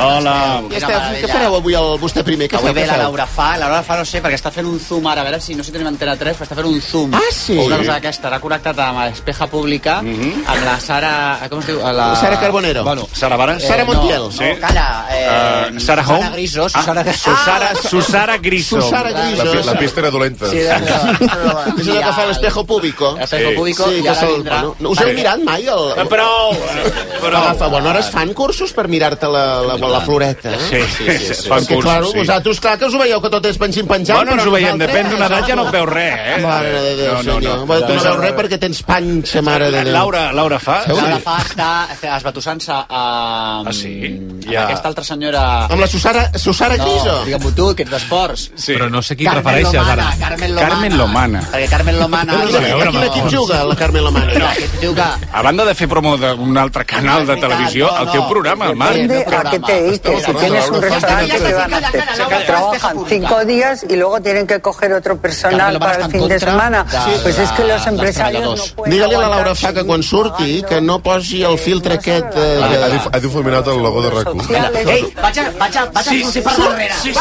Hola. Què fareu avui al Vostè Primer? Avui ve la Laura Fa no sé, perquè està fent un zoom ara, a veure si no sé si tenim Antena 3, però està fent un zoom. Ah, sí? Una cosa d'aquesta, l'ha connectat amb Espeja Pública, amb la Sara... Com es diu? Sara Carbonero. Bueno, Sara Vara? Sara Montiel. No, calla. Sara Home? Sara Griso. Susara Griso. Susara Griso. La pista era dolenta. Sí, És una que fa l'Espejo Público. Espejo Público, sí, i ara vindrà... Us heu mirat mai? Prou! Bueno, ara es fan cursos per mirar-te la floreta. Sí, fan cursos, clar, sí. Vosaltres, clar, que us ho veieu que tot és penjant. Bueno, ens ho veiem, depèn d'una edat ja no veus res, eh? Mare de Déu, senyor. Tu no veus res perquè tens panxa, mare de Déu. Laura Fa? Laura Fa està esbatussant-se amb aquesta altra senyora... Amb la Susara Griso? No, digue'm-ho tu, que ets d'esports. Però no sé qui refereixes ara. Carmen Lomana. Perquè Carmen Lomana... A quin equip juga la Carmen Lomana? A banda de fer promo d'un altre canal de televisió, el teu programa, el Marc. ¿A qué te dediques? Si tienes un restaurante, ¿qué van a hacer? Trabajan 5 días y luego tienen que coger otro personal para el fin de semana. Pues es que los empresarios no pueden... Digue-li a la Laura Fa que quan surti que no posi el filtre aquest... Ha difuminat el logo de RAC1. Ei, vaig a sortir per darrere. Sí.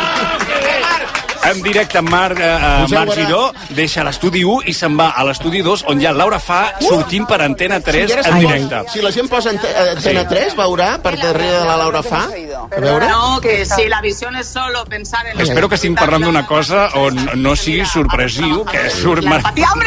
En directe, Marc Giró deixa l'estudi 1 i se'n va a l'estudi 2, on hi ha Laura Fa sortint per Antena 3 en directe. Si la gent posa Antena 3, veurà per darrere de la Laura Fa? A veure? No, que si la visión es solo pensar en... Espero que estiguin parlant d'una cosa on no sigui sorpresiu, que surt Marc... ¡Hombre,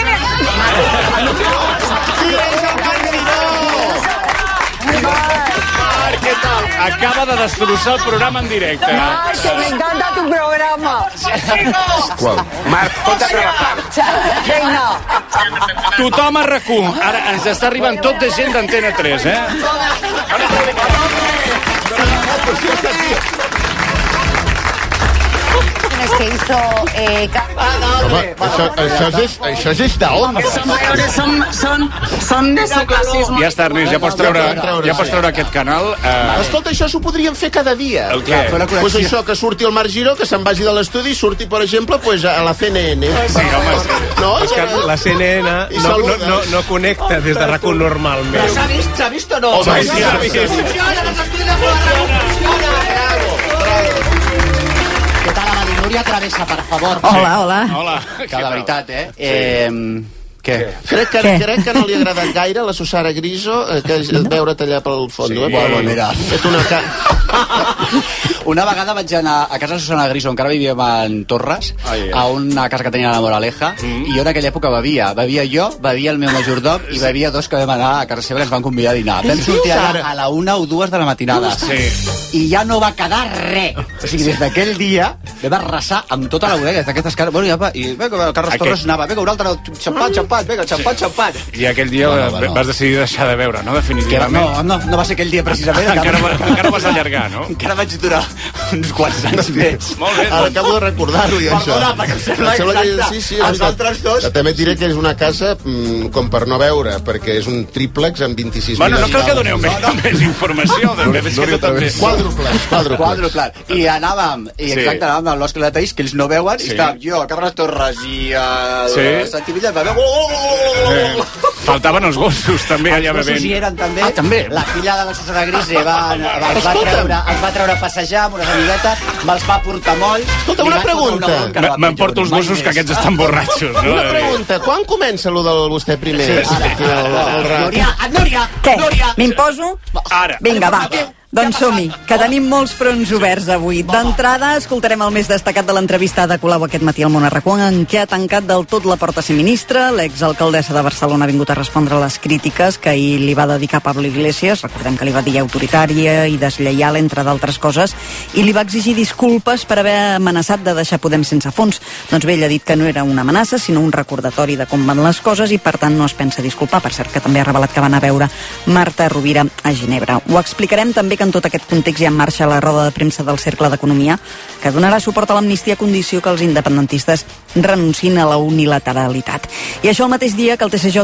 Què tal? Acaba de destrossar el programa en directe. Marc, que me encanta tu programa. Qual? Marc, ponte a trabajar. Venga. Tothom a RAC1. Ara ens està arribant tot de gent d'Antena 3, eh? Que hizo això és d'on? Los mayores son de su clasismo. Ja està, Ernest, ja pots treure aquest canal. Escolta, això s'ho podríem fer cada dia. El què? Pues això, que surti el Marc Giró, que se'n vagi de l'estudi i surti, per exemple, a la CNN. Sí, home, no? És que la CNN no connecta des de RAC1 normalment. S'ha vist o no? Home, sí, Funciona, els estudis de funciona. Bravo. Què tal, Amadi? Núria Travessa, per favor. Hola. Que de veritat, Què? Crec que no li ha agradat gaire la Susara Griso, que veure't allà pel fons. Sí, bueno, mira. Una vegada vaig anar a casa de Susana Griso, encara vivíem en Torres, a una casa que tenia a la Moraleja, i jo en aquella època bevia jo, bevia el meu majordom i bevia dos que vam anar a casa seva i ens van convidar a dinar. Vam sortir a la 1 o 2 de la matinada. I ja no va quedar res. O sigui, des d'aquell dia vam arrasar amb tota la bodega d'aquestes cares. Bueno, i el Carles Torres anava, vinga, un altre xampat, vinga, xampat. I aquell dia vas decidir deixar de beure, no? Definitivament. No va ser aquell dia precisament. Encara vas allargar, no? Encara vaig durar uns quants anys més. Molt bé. Ara acabo de recordar-ho, ja, això. Perdona, perquè em sembla exacte. Sí, els altres dos... També et diré que és una casa com per no veure, perquè és un triplex amb 26 Bueno, no cal que doneu més informació. Quàdruplex. I anàvem a l'Òscar de Taís, que ells no veuen, i estàvem jo, el Carles Torres i el Santi Villa, faltaven els gossos, també, allà bevent. Els gossos hi eren, també. Ah, també. La filla de la Susana Grise els va treure a passejar amb unes amiguetes, me'ls va portar molt. Escolta, una pregunta. M'emporto els gossos, que aquests estan borratxos, no? Una pregunta. Quan comença allò del Vostè Primer? Núria! Què? M'imposo? Ara. Vinga, va. Doncs som-hi, que tenim molts fronts oberts avui. D'entrada, escoltarem el més destacat de l'entrevista de Colau aquest matí al Món a RAC1, en què ha tancat del tot la porta a ser ministra. L'exalcaldessa de Barcelona ha vingut a respondre a les crítiques que ahir li va dedicar Pablo Iglesias. Recordem que li va dir autoritària i deslleial, entre d'altres coses, i li va exigir disculpes per haver amenaçat de deixar Podem sense fons. Doncs bé, ell ha dit que no era una amenaça, sinó un recordatori de com van les coses i, per tant, no es pensa disculpar. Per cert, que també ha revelat que va anar a veure Marta Rovira a Ginebra. Ho explicarem també que en tot aquest context hi ha en marxa la roda de premsa del Cercle d'Economia, que donarà suport a l'amnistia a condició que els independentistes renuncin a la unilateralitat. I això el mateix dia que el TSJ ha tornat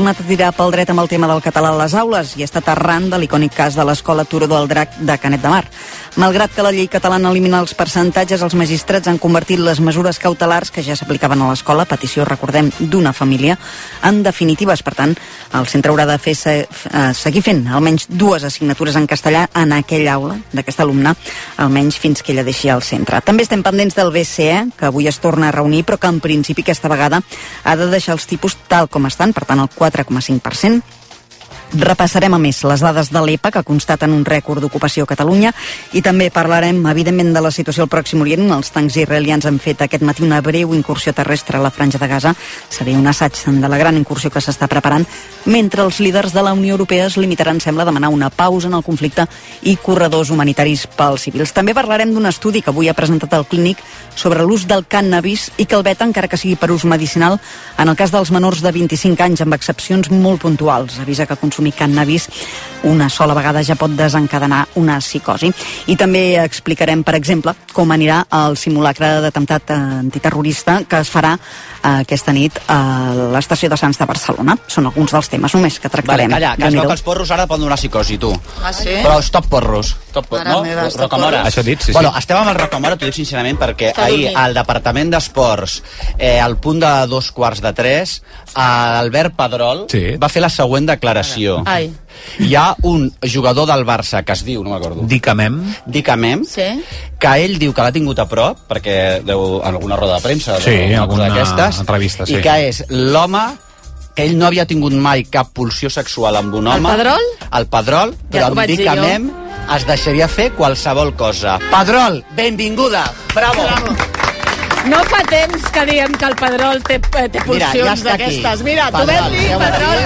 tornat a tirar pel dret amb el tema del català a les aules i ha estat arran de l'icònic cas de l'escola Turó del Drac de Canet de Mar. Malgrat que la llei catalana elimina els percentatges, els magistrats han convertit les mesures cautelars que ja s'aplicaven a l'escola, petició, recordem, d'una família, en definitives. Per tant, el centre haurà de seguir fent almenys 2 assignatures en castellà en aquella aula d'aquest alumne, almenys fins que ella deixi el centre. També estem pendents del BCE, que avui es torna a reunir, però que en principi aquesta vegada ha de deixar els tipus tal com estan, per tant el 4,5%. Repassarem a més les dades de l'EPA, que constaten un rècord d'ocupació a Catalunya, i també parlarem, evidentment, de la situació al Pròxim Orient. Els tancs israelians han fet aquest matí una breu incursió terrestre a la Franja de Gaza. Seria un assaig de la gran incursió que s'està preparant, mentre els líders de la Unió Europea es limitaran, sembla, a demanar una pausa en el conflicte i corredors humanitaris pels civils. També parlarem d'un estudi que avui ha presentat el Clínic sobre l'ús del cànnabis i que el veta, encara que sigui per ús medicinal, en el cas dels menors de 25 anys, amb excepcions molt puntuals. Avisa que consumir cànnabis una sola vegada ja pot desencadenar una psicosi. I també explicarem, per exemple, com anirà el simulacre d'atemptat antiterrorista que es farà aquesta nit a l'estació de Sants de Barcelona. Són alguns dels temes només que tractarem. Vale, calla, que es veu que els porros ara poden donar psicosi, tu. Ah, sí? Però stop porros. No? Rocamora. Això dit, sí. Bueno, estem amb el Rocamora, t'ho dic sincerament, perquè ahir al Departament d'Esports, al punt de 2:15, Albert Pedrol va fer la següent declaració. Ai. Hi ha un jugador del Barça que es diu, no m'acordo, Dicamem, Sí. que ell diu que l'ha tingut a prop, perquè deu en alguna roda de premsa, alguna d'aquestes, entrevista, i que és l'home que ell no havia tingut mai cap pulsió sexual amb un home. El Pedrol? El Pedrol, Ja però ho vaig amb dir jo. Dicamem es deixaria fer qualsevol cosa. Pedrol, benvinguda, bravo. No fa temps que diem que el Pedrol té pulsions d'aquestes. Mira, t'ho vam dir, Pedrol.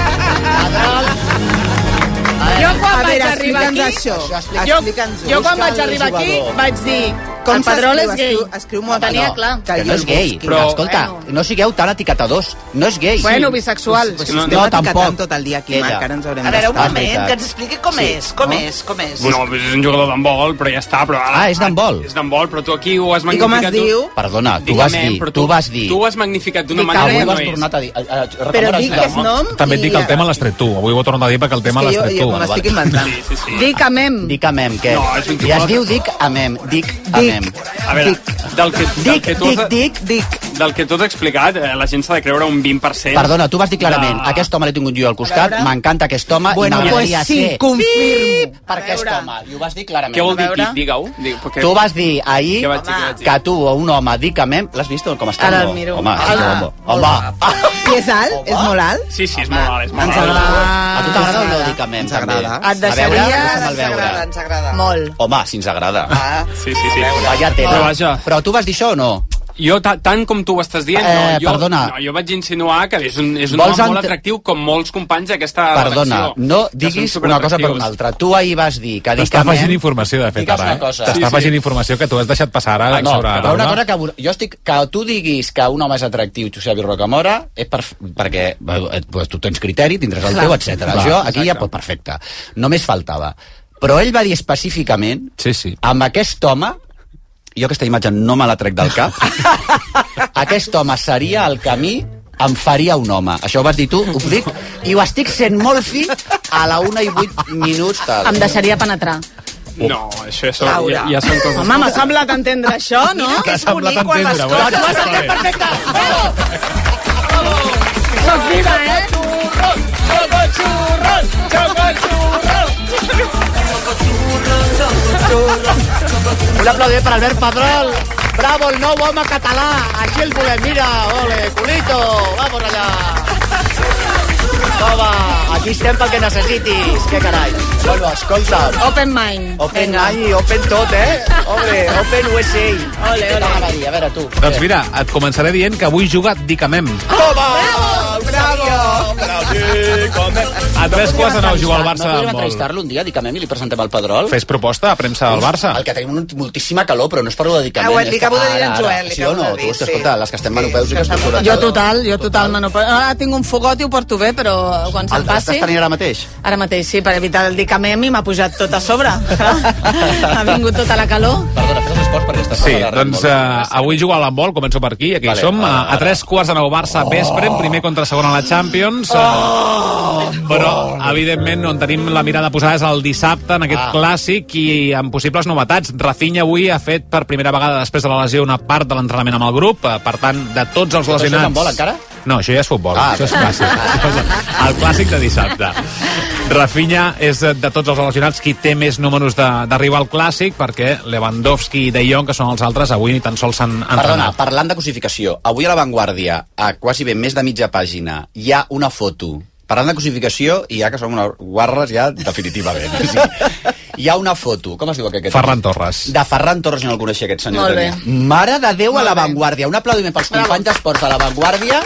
Jo quan vaig arribar aquí... Jo quan vaig arribar aquí vaig dir... El Pedrol és gay. Ho tenia clar. Que no és gay, però escolta, no sigueu tan etiquetadors. No és gay. Bueno, bisexual. No, tampoc. tot el dia aquí, Marc, ara ens haurem A veure, un d'estar. moment, que ens expliqui com és. Com és? No, és un jugador d'handbol, però ja està. Però ara, és d'handbol. És d'handbol, però tu aquí ho has I com magnificat. es diu? Perdona, tu vas dir. Tu ho has magnificat d'una Avui manera que ho no has és. tornat a dir. Però dic que és nom També et dic que el tema l'has tret tu. Avui ho he tornat a dir perquè el tema l'has tret tu. Jo m'estic inventant. Dicamem. Dicamem, què? No, és 24. I es diu Dicamem. Dicamem. A veure, del que tu has explicat, la gent s'ha de creure un 20%. Perdona, tu vas dir clarament, aquest home l'he tingut jo al costat, m'encanta aquest home i m'agradaria ser confirmo. per aquest home. I ho vas dir clarament. Què vol dir? Digue-ho. Tu vas dir ahir Què vaig dir? que tu o un home Dicamem... L'has vist com està? Ara el miro. Home, home. I és alt? És molt alt? Sí, és molt alt. Ens agrada. A tu t'agrada o no Dicamem? Ens agrada. Et deixaria... Ens agrada. Molt. Home, si ens agrada. Sí. Vaya Però tela. vaja. Però tu vas dir això o no? Jo, tant com tu ho estàs dient, perdona. jo vaig insinuar que és un Vols home molt atractiu, com molts companys d'aquesta Perdona, redacció. no diguis una cosa per una altra. Tu ahir vas dir que T'està afegint informació, de fet, Digues ara. una cosa. T'està Sí, afegint informació que tu has deixat passar ara No, sobre però una cosa que jo estic... Que tu diguis que un home és atractiu, Josep Rocamora, és perquè pues, tu tens criteri, tindràs el teu, etc. Jo aquí ja, pues, perfecte. Només faltava. Però ell va dir específicament, amb aquest home, jo aquesta imatge no me la trec del cap, aquest home seria el camí, em faria un home. Això ho vas dir tu, ho dic, i ho estic sent molt fi a la 1:08. Tal. Em deixaria penetrar. No, això ja són coses... Home, m'ha semblat entendre això, no? Mira que és bonic quan les coses... Tu has entès perfecte. Soc viva, Un aplaudiment per Albert Pedrol. Bravo, el nou home català. Així el volem. Mira, ole, culito. Vamos allà. Toma, aquí estem pel que necessitis. Què carai. Bueno, escolta'm. Open mind. Open mind i open tot, Hombre, open USA. Ole. A veure, tu. Doncs mira, et començaré dient que avui juga Dicamem. Toma! Bravo! Dicamem. A 3:15 juga el Barça No del podríem Mol. entrevistar-lo un dia, Dicamem, i li presentem el Pedrol? Fes proposta a premsa del Barça. El que tenim moltíssima calor, però no és per lo de Dicamem. Li acabo de dir en Joel. Sí o no? Tu, escolta, les que estem manopeus i que estem forat. Jo total, menopeu. Ara tinc un fogot i ho porto bé, però quan se'm passi... L'estàs tenint ara mateix? Ara mateix, sí, per evitar el dicamem i m'ha pujat tot a sobre. Ha vingut tota la calor. Perdona, fes els esports perquè estàs Sí, doncs avui juga a l'handbol, començo per aquí, aquí som, a 3:15 Barça Vespre, primer contra segon a la Champions, però evidentment on tenim la mirada posada és el dissabte en aquest clàssic i amb possibles novetats. Rafinha avui ha fet per primera vegada després de la lesió una part de l'entrenament amb el grup, per tant, de tots els lesionats... Això és handbol encara? No, això ja és futbol, això és clàssic. El clàssic de dissabte. Rafinha és de tots els relacionats qui té més números d'arribar al clàssic, perquè Lewandowski i De Jong, que són els altres, avui ni tan sols s'han entrenat. Perdona, parlant de cosificació, avui a La Vanguardia, a quasi ben més de mitja pàgina, hi ha una foto. Parlant de cosificació, i ja que som unes guarres, ja definitivament. Sí. Hi ha una foto, com es diu aquest? Ferran Torres. De Ferran Torres, jo no el coneixia, aquest senyor. Molt bé. Mare de Déu a La Vanguardia. Un aplaudiment pels companys d'esports de La Vanguardia,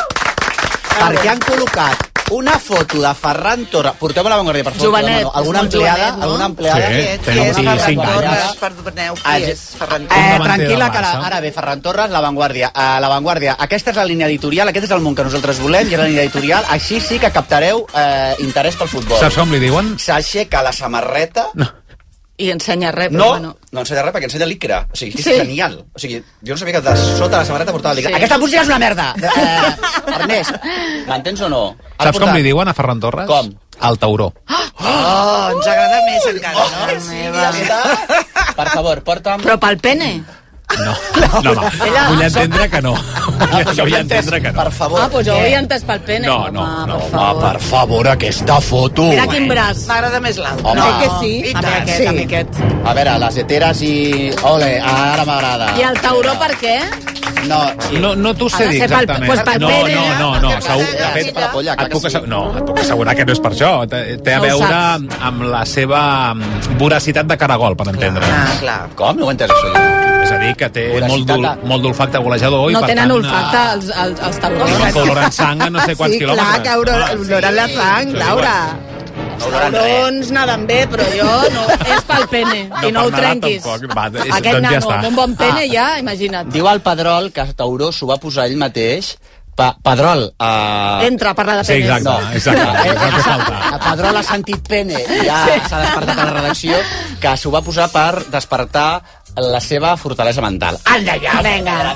perquè han col·locat una foto de Ferran Torres. Porteu a La Vanguardia, per favor. Jovenet. Alguna empleada? Jovenet, no? Alguna empleada? Sí, té 25 anys. Perdoneu, qui és Ferran Tranquil·la, que ara ve Ferran Torres, La Vanguardia. La Vanguardia, aquesta és la línia editorial, aquest és el món que nosaltres volem, i és la línia editorial, així sí que captareu interès pel futbol. Saps com li diuen? S'aixeca la samarreta... No. I ensenya res, però No, bueno. no ensenya res perquè ensenya l'icra. O sigui, és Sí. genial. O sigui, jo no sabia que de sota la samarreta portava l'icra. Sí. Aquesta música és una merda! Ernest, m'entens o no? Saps com li diuen a Ferran Torres? Com? El tauró. Oh, ens agrada més encara, no? Sí, ja està. Per favor, porta'm... Però pel pene? No. Vull entendre que no. Jo vull entendre que no. Per favor. Doncs jo ho havia entès pel pene. No. Per favor, aquesta foto. Mira quin braç. M'agrada més l'altre. Home. No, que sí. A mi aquest, a mi aquest. A veure, les heteres i... Ole, ara m'agrada. I el tauró per què? No, No t'ho Ha sé de dir ser pel- exactament. pues pel pene, No. Segur, de fet, per la polla, clar et puc, que sí. et puc assegurar que no és per això. Té a No ho veure saps. amb la seva voracitat de caragol, per entendre. Clar. Com? No ho he entès, això. És a dir, que té Voracitat molt d'olfacte golejador. No i per tenen tant, olfacte els taurons. oloren sang a no sé quants Sí, clar, quilòmetres. que oloren la sang, Laura. Els taurons naden bé, però jo no. És pel pene, i no ho per nadar trenquis. tampoc. Va, Aquest doncs ja nano està. amb un bon pene ja, imagina't. Diu el Pedrol que Tauró s'ho va posar ell mateix. Pedrol... Entra a parlar de Sí, penes. exacte. És el que falta. El Pedrol ha sentit pene i ja s'ha despertat a la redacció, que s'ho va posar per despertar la seva fortalesa mental. Anda ja, vinga.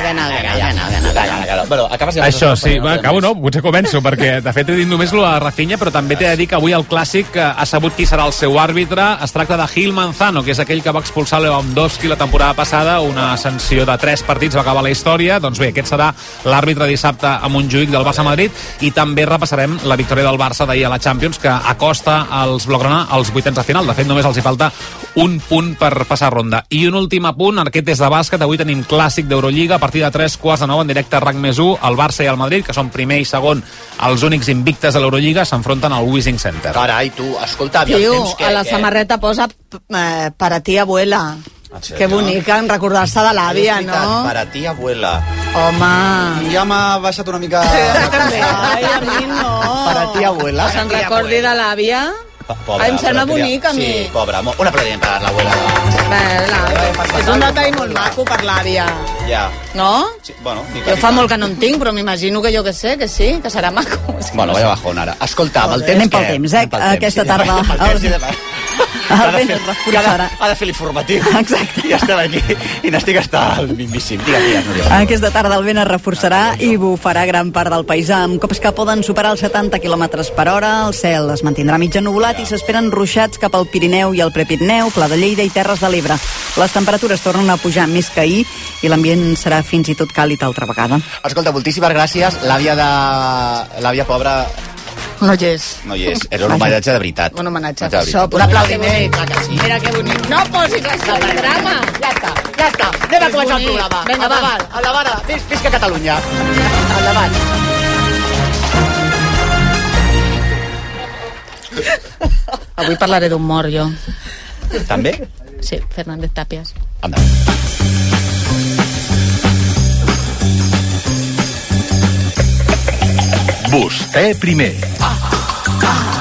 Bueno, acabes de... Això, sí, va, acabo, no? Potser començo, perquè de fet he dit només la Rafinha, però també t'he de dir que avui el Clàssic ha sabut qui serà el seu àrbitre. Es tracta de Gil Manzano, que és aquell que va expulsar Lewandowski la temporada passada, una sanció de 3 partits va acabar la història. Doncs bé, aquest serà l'àrbitre dissabte a Montjuïc del Barça-Madrid, i també repassarem la victòria del Barça d'ahir a la Champions, que acosta als blaugrana als vuitens de final. De fet, només els hi falta un punt per passar ronda. I un últim apunt, aquest és de bàsquet. Avui tenim Clàssic d'Eurolliga a partir de 3:15 en directe a RAC+1. El Barça i el Madrid, que són primer i segon, els únics invictes de l'Eurolliga, s'enfronten al Wishing Center. Carai, tu, escolta, aviam, Tio, temps que... a la samarreta posa para ti, abuela. Que bonica en recordar-se de l'àvia, no? Para ti, abuela. Home... Ja m'ha baixat una mica... Ai, a mi no. Para ti, abuela. Que se'n recordi de l'àvia. Pobra, Em sembla però bonic, a mi. Sí, pobra. Un aplaudiment per l'abuela. És un detall molt maco per l'àvia. Ja. No? Sí, bueno, Jo fa molt que no en tinc, però m'imagino que jo que sé, que sí, que serà maco. Bueno, vaya bajón ara. Escolta, amb el temps Anem pel temps, Aquesta tarda. El vent es reforçarà. Ha de fer l'informatiu. Exacte. I estem aquí. I n'estic hasta el mismíssim. Digues, Núria. Aquesta tarda el vent es reforçarà i bufarà gran part del país amb cops que poden superar els 70 km per hora. El cel es mantindrà mitja nuvolat i s'esperen ruixats cap al Pirineu i al Prepirineu, Pla de Lleida i Terres de l'Ebre. Les temperatures tornen a pujar més que ahir i l'ambient serà fins i tot càlid altra vegada. Escolta, moltíssimes gràcies. L'àvia pobra... No hi és. No hi és. Era un homenatge de veritat. Un homenatge. Això, Un aplaudiment. Mira que bonic. No posis això de drama. Ja està. Anem a començar el programa. Vinga, va. Endavant. Visca Catalunya. Endavant. Avui parlaré d'un mort, jo. També? Sí, Fernández Tàpies. Endavant. Vostè primer.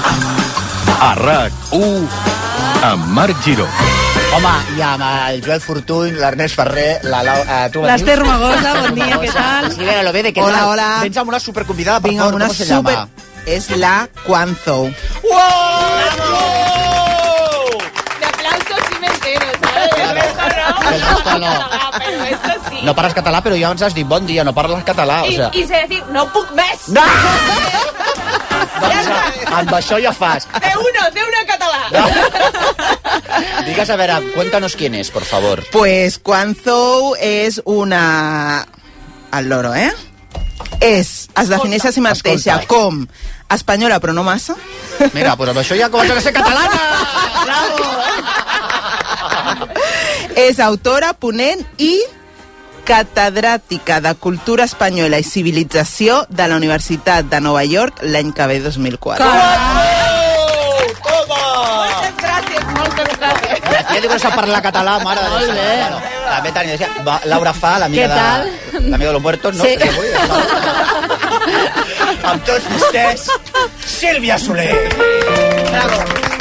A RAC1 amb Marc Giró. Home, i amb el Joel Fortuny, l'Ernest Ferrer, l'Ester Romagosa, bon dia, què tal? Sí, lo ve de què Hola, tal? hola. Vens amb una superconvidada, per Vinga, favor, una ¿cómo se llama? Es la Quanzo. De aplausos sí me entero, ¿sabes? El resto no. Pero esto sí. No parles català, però ja ens has dit bon dia, no parles català, o sea... Y sé decir, no puc més. No! Doncs amb això ja fas. De uno català. Digues, a veure, cuéntanos quién es, por favor. Pues Quanzo es una... Al loro, ¿eh? Es defineix a si mateixa com espanyola, però no massa. Mira, pues amb això ja comences a ser catalana! Bravo! És autora, ponent i catedràtica de Cultura Espanyola i Civilització de la Universitat de Nova York l'any que ve 2004. Moltes gràcies. Ja diu que no sap parlar català, mare de Déu. Molt bé. Bueno, també tenia... Laura Fa, l'amiga de los muertos, no? Sí. Amb tots vostès, Sílvia Soler. Bravo.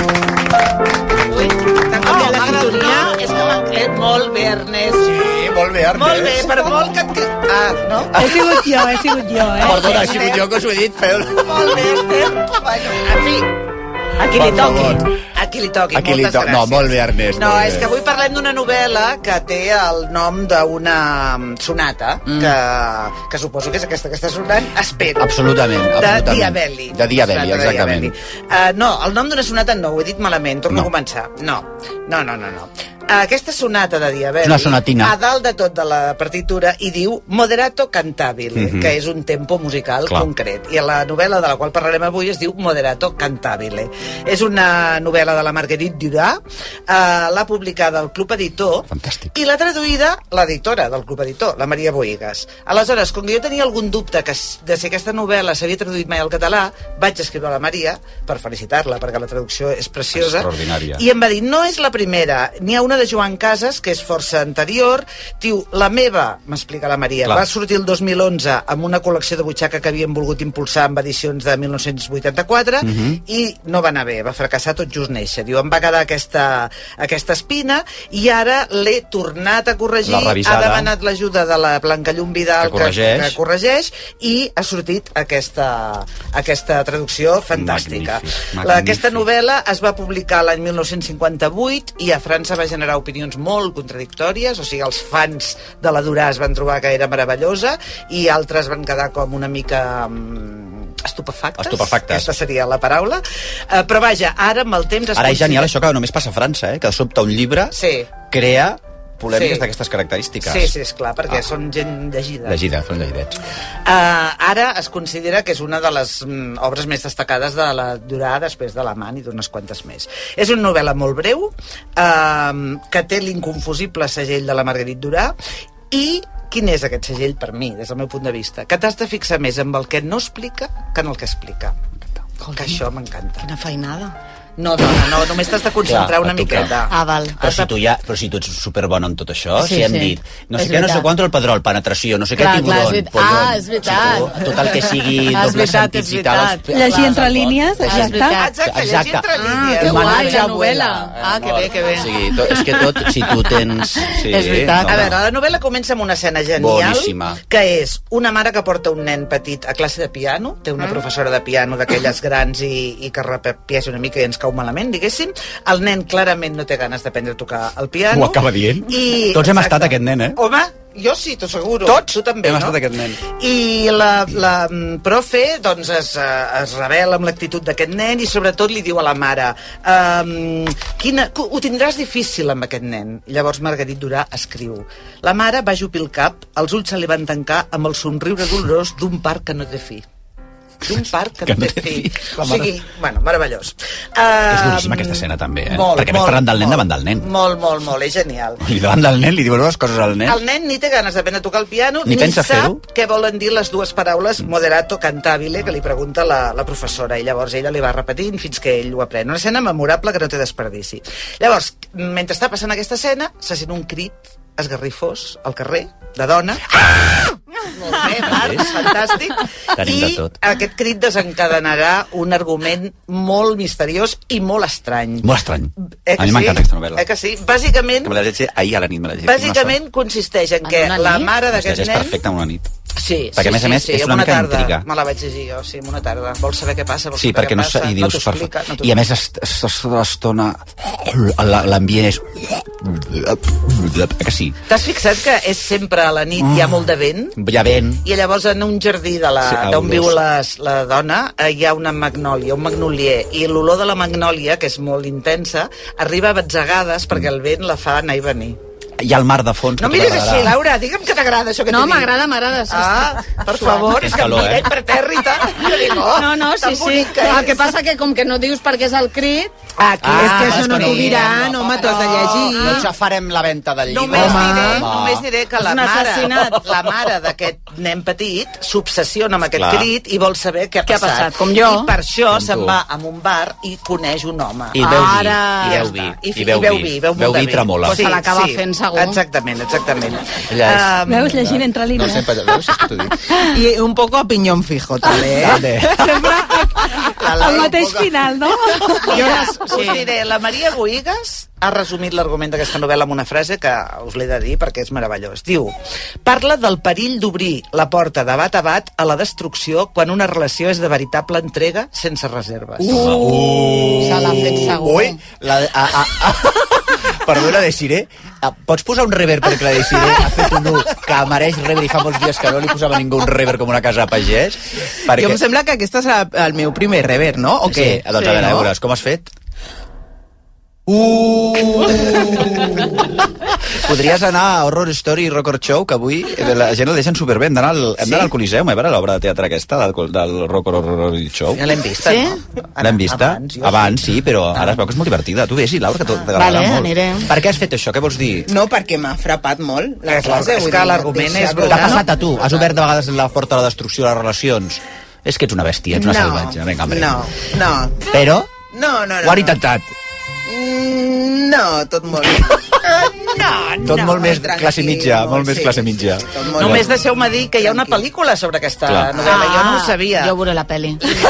Ui, t'ha canviat la sintonia. És que m'ha fet molt bé, Ernest. Sí, molt bé, Ernest. Molt bé, per molt que... no? He sigut jo, Perdona, he sigut jo que us ho he dit, feu... Molt bé, Esther. Bueno, en fi, a qui li toqui. A qui li toqui, moltes gràcies. No, molt bé, Ernest. No, és que avui parlem d'una novel·la que té el nom d'una sonata, que suposo que és aquesta que està sonant, espero. Absolutament. De Diabelli. De Diabelli, exactament. No, el nom d'una sonata no, ho he dit malament, torno a començar. No. Aquesta sonata de Diabelli, una sonatina. a dalt de tot de la partitura, hi diu moderato cantabile, que és un tempo musical concret. I la novel·la de la qual parlarem avui es diu Moderato cantabile. És una novel·la de la Marguerite Duras, l'ha publicada el Club Editor. Fantàstic. I l'ha traduïda l'editora del Club Editor, la Maria Bohigas. Aleshores, com que jo tenia algun dubte de si aquesta novel·la s'havia traduït mai al català, vaig escriure a la Maria per felicitar-la, perquè la traducció és preciosa. Extraordinària. I em va dir, no és la primera, n'hi ha una de Joan Casas, que és força anterior. Diu, la meva, m'explica la Maria, va sortir el 2011 amb una col·lecció de butxaca que havien volgut impulsar amb edicions de 1984 i no va anar bé, va fracassar tot just néixer. Diu, em va quedar aquesta espina i ara l'he tornat a corregir, ha demanat l'ajuda de la Blancallum Vidal que corregeix i ha sortit aquesta traducció fantàstica. Aquesta novel·la es va publicar l'any 1958 i a França va generar opinions molt contradictòries, o sigui, els fans de la Duras van trobar que era meravellosa i altres van quedar com una mica estupefactes. Aquesta seria la paraula. Però vaja, ara amb el temps... Ara és genial això que només passa a França, que de sobte un llibre crea polèmiques d'aquestes característiques. Sí, esclar, perquè són gent llegida. Són llegidets. Ara es considera que és una de les obres més destacades de la Duras després de l'Amant i d'unes quantes més. És una novel·la molt breu, que té l'inconfusible segell de la Marguerite Duras i quin és aquest segell per mi, des del meu punt de vista? Que t'has de fixar més en el que no explica que en el que explica. Que això m'encanta. Quina feinada. No, només t'has de concentrar una miqueta. Val. Però si tu ets superbona en tot això, si hem dit no sé què, no sé quant, el Pedrol, penetració, no sé què, tiburón, pollón... és veritat. Tot el que sigui doble sentits i tal... Llegir entre línies, ja està. Exacte, llegir entre línies. Que guai, la novel·la. Que bé. O sigui, és que tot, si tu tens... És veritat. A veure, la novel·la comença amb una escena genial, que és una mare que porta un nen petit a classe de piano, té una professora de piano d'aquelles grans i que repiesa una mica i ens cau malament, diguéssim. El nen clarament no té ganes d'aprendre a tocar el piano. Ho acaba dient. Tots hem estat aquest nen, Home, jo sí, t'ho asseguro. Tots tu també, hem estat aquest nen. I la profe doncs, es rebel amb l'actitud d'aquest nen i sobretot li diu a la mare ho tindràs difícil amb aquest nen. Llavors Marguerite Duras escriu: la mare va ajupir el cap, els ulls se li van tancar amb el somriure dolorós d'un part que no té fi. D'un parc que no té fi. O sigui, bueno, meravellós. És duríssima aquesta escena també, perquè ves parlant del nen davant del nen. Molt, és genial. I davant del nen li diuen dues coses al nen. El nen ni té ganes d'aprendre a tocar el piano, ni sap què volen dir les dues paraules moderato cantabile que li pregunta la professora, i llavors ella li va repetint fins que ell ho aprèn. Una escena memorable que no té desperdici. Llavors, mentre està passant aquesta escena, se sent un crit esgarrifós al carrer, de dona. Molt bé, Marc, fantàstic. I aquest crit desencadenarà un argument molt misteriós i molt estrany. Molt estrany. A mi m'encanta aquesta novel·la. Que sí? Bàsicament... Que me la llegeixi ahir a la nit, me la llegeixi. Bàsicament consisteix en què la mare d'aquest nen... És perfecte en una nit. Sí, perquè, a més, és una mica intriga. Me la vaig llegir jo, sí, en una tarda. Vols saber què passa? Sí, perquè no i dius... I a més, l'estona... L'ambient és... Que sí. T'has fixat que és sempre a la nit, hi ha molt de vent? Hi ha vent. I llavors en un jardí d'on viu la dona hi ha una magnòlia, un magnolier, i l'olor de la magnòlia, que és molt intensa, arriba a batzegades perquè el vent la fa anar i venir. Hi ha el mar de fons. No miris així, Laura, digue'm que t'agrada això que t'he dit. No, m'agrada. Per favor, és que em mira impertèrrita. No, sí. El que passa que com que no dius perquè és el crit... És que això no t'ho diran, home, t'ho has de llegir. No ens farem la venda del llibre. Només diré que la mare d'aquest nen petit s'obsessiona amb aquest crit i vol saber què ha passat. Com jo. I per això se'n va a un bar i coneix un home. I veu vi. I veu vi i tremola. Se l'acaba fent segur. Exactament. Veus, llegint entre línies. Veus, és que t'ho dic. I un poco a piñón fijo, també. Sempre el mateix final, no? Us diré, la Maria Bohigas ha resumit l'argument d'aquesta novel·la amb una frase que us l'he de dir perquè és meravellós. Diu, parla del perill d'obrir la porta de bat a bat a la destrucció quan una relació és de veritable entrega sense reserves. Se l'ha fet segur. Ui, perdona, Desiré, pots posar un reverb perquè la Desiré ha fet un que mereix reverb i fa molts dies que no li posava ningú un reverb com una casa de pagès? Jo em sembla que aquest és el meu primer reverb, no? O què? Sí, doncs a veure, com has fet? Podries anar a Horror Story Record Show, que avui la gent el deixen superbé. Hem d'anar al Coliseum a veure l'obra de teatre aquesta del Horror Show. Ja l'hem vista, no? L'hem vista? Abans, sí, però ara es veu que és molt divertida. Tu vés-hi, Laura, que t'agradarà molt. Anirem. Per què has fet això? Què vols dir? No, perquè m'ha frapat molt. És que l'argument és brutal. T'ha passat a tu? Has obert de vegades la porta a la destrucció de les relacions? És que ets una bèstia, ets una salvatge. Vinga, hombre. No. Però? No. Ho han intentat? No, tot molt... Tot molt més classe mitja, molt més classe mitja. Només deixeu-me dir que hi ha una pel·lícula sobre aquesta novel·la, jo no ho sabia. Jo veuré la pel·li.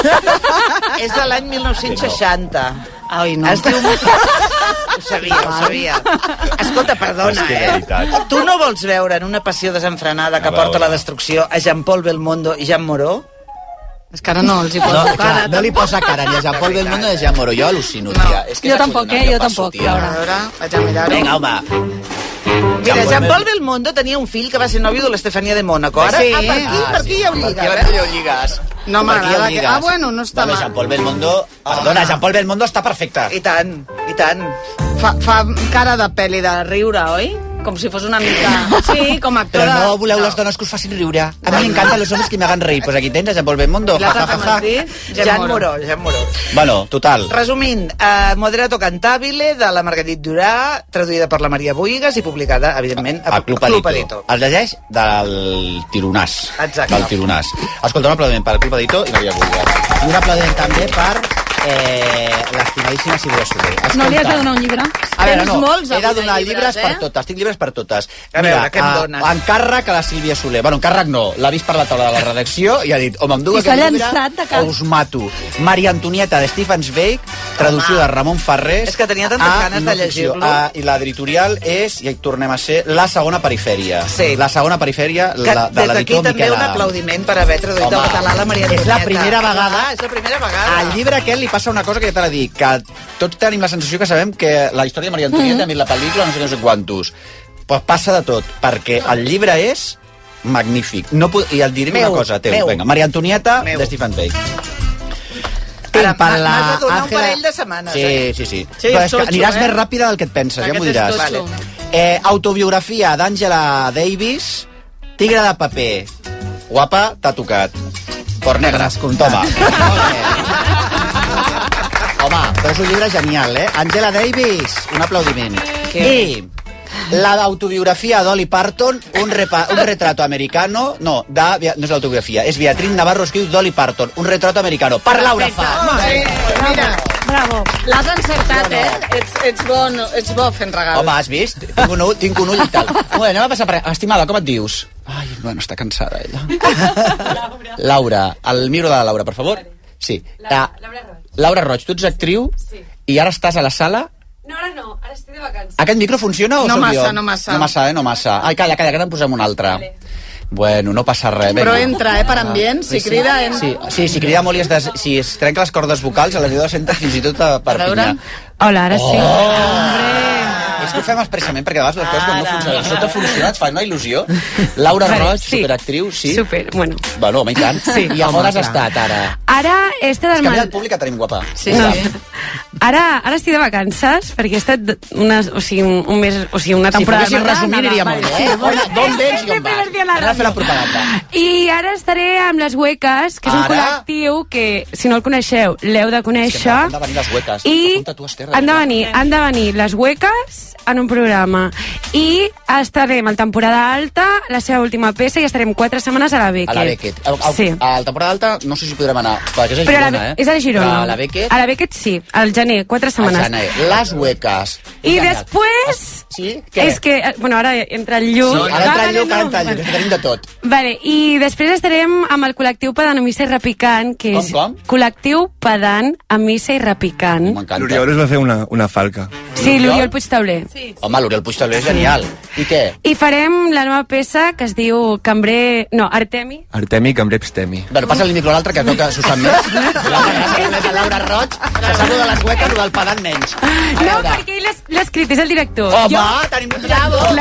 És de l'any 1960. Ai, no. Es diu... Ho sabia. Escolta, perdona, Tu no vols veure en una passió desenfrenada que porta a la destrucció a Jean-Paul Belmondo i Jean Moreau? És que ara no els hi poso cara. No li posa cara ni a Jean-Paul Belmondo ni a Jean Moreau. Jo al·lucino, tia. Jo tampoc, jo tampoc. A veure, vaig a mirar-ho. Vinga, home. Mira, Jean-Paul Belmondo tenia un fill que va ser nòvio de l'Estefania de Mónaco. Ara, per aquí hi ha un lligues. No m'agrada. Bueno, no està mal. Jean-Paul Belmondo... Perdona, Jean-Paul Belmondo està perfecte. I tant. Fa cara de pel·li de riure, oi? Com si fos una mica... Sí, com a actor... Però no voleu les dones que us facin riure. A mi m'encanten los homes que me hagan reír. Pues aquí tens a Jean-Paul Belmondo. Jean Moreau. Bueno, total. Resumint, Moderato Cantabile, de la Marguerite Durà, traduïda per la Maria Bohigas i publicada, evidentment, a Club Edito. Es llegeix del Tironàs. Exacte. Del Tironàs. Escolta, un aplaudiment per Club Edito i Maria Bohigas. I un aplaudiment també per l'estimadíssima Sílvia Soler. No li has de donar un llibre? A veure, no, he de donar llibres per totes. Tinc llibres per totes. A veure, què em dones? Encàrrec a la Sílvia Soler. Bueno, encàrrec no. L'ha vist per la taula de la redacció i ha dit, o m'enduc aquest llibre o us mato. Maria Antonieta de Stephen Zweig, traducció de Ramon Ferrés. És que tenia tantes ganes de llegir-lo. I l'editorial és, i tornem a ser, La Segona Perifèria. Sí. La Segona Perifèria de l'editor Miquel Adam. Des d'aquí també un aplaudiment per haver traduït al català la Maria Antonieta. És la primera vegada. És la primera vegada. Al llibre aquest li passa una cosa que ja t'ha de dir, que tots tenim la sensació que sabem que la història de Maria Antonieta a mi la pel·lícula no sé quantos. Pues passa de tot, perquè el llibre és magnífic. I et diré una cosa, Vinga, Maria Antonieta de Stephen Zweig. Ara, m'has de donar un parell de setmanes. Sí. Però és que aniràs més ràpida del que et penses, ja m'ho diràs. Autobiografia d'Angela Davis, Tigre de paper. Guapa, t'ha tocat. Por negras, toma. Home, però és un llibre genial, Angela Davis, un aplaudiment. I l'autobiografia d'Olly Parton, un retrato americano... No és l'autobiografia, és Beatriz Navarro, escriu d'Olly Parton, un retrato americano, per Laura Fa. Mira, Bravo. L'has encertat, Ets bo fent regals. Home, has vist? Tinc un ull i tal. Bueno, anem a passar per... Estimada, com et dius? Ai, bueno, està cansada, ella. Laura, el micro de la Laura, per favor. Sí. Laura Roig, tu ets actriu i ara estàs a la sala... No, ara no, ara estic de vacances. Aquest micro funciona o no soc massa, jo? No massa, no massa. Ai, calla, que te'n posem un altre. Vale. Bueno, no passa res. Però entra, per ambient, si crida... Sí, si crida molt i si es trenca les cordes vocals, a l'Ajuda senta fins i tot a Perpinyà. Hola, ara sí. Hombre! És que ho fem expressament perquè a vegades les coses quan no funcionen. Això t'ha funcionat, fa una il·lusió. Laura Roig, superactriu, sí? Super, bueno. Bueno, home, i tant. Sí. I on has estat, ara? Ara he estat... És que mira el públic que tenim guapa. Sí. Ara estic de vacances, perquè he estat un mes, una temporada... Si poguessis resumir, aniria molt bé. Hola, d'on vens i on vas? Anem a fer la propaganda. I ara estaré amb Les Hueques, que és un col·lectiu que, si no el coneixeu, l'heu de conèixer. Han de venir Les Hueques. I han de venir Les Hueques en un programa. I estarem a la temporada alta, la seva última peça, i estarem 4 setmanes a la Beckett. A la Beckett. Sí. A la temporada alta no sé si podrem anar, perquè és a Girona, és a Girona. A la Beckett? A la Beckett sí, al gener, 4 setmanes. Al gener. Les Hueques. I després... Sí? Què? És que, bueno, ara entra el Lluc. Sí, ara entra el Lluc, ara entra el Lluc, que tenim de tot. Vale, i després estarem amb el col·lectiu Pedant a Missa i Repicant, que és... Com? Col·lectiu Pedant a Missa i Repicant. L'Oriol es va fer una falca. Sí, l'Oriol Puigtauler. Sí. Home, l'Oriol Puigtauler és genial. I què? I farem la nova peça que es diu Cambrer... No, Artemi. Artemi, Cambrer Epstemi. Bueno, passa el micro a l'altre, que toca s'ho sap més. La Laura Roig, se sap de Les Hueques, o del Pedant menys. No, perquè ell l'ha escrit, és el director. Home, tenim un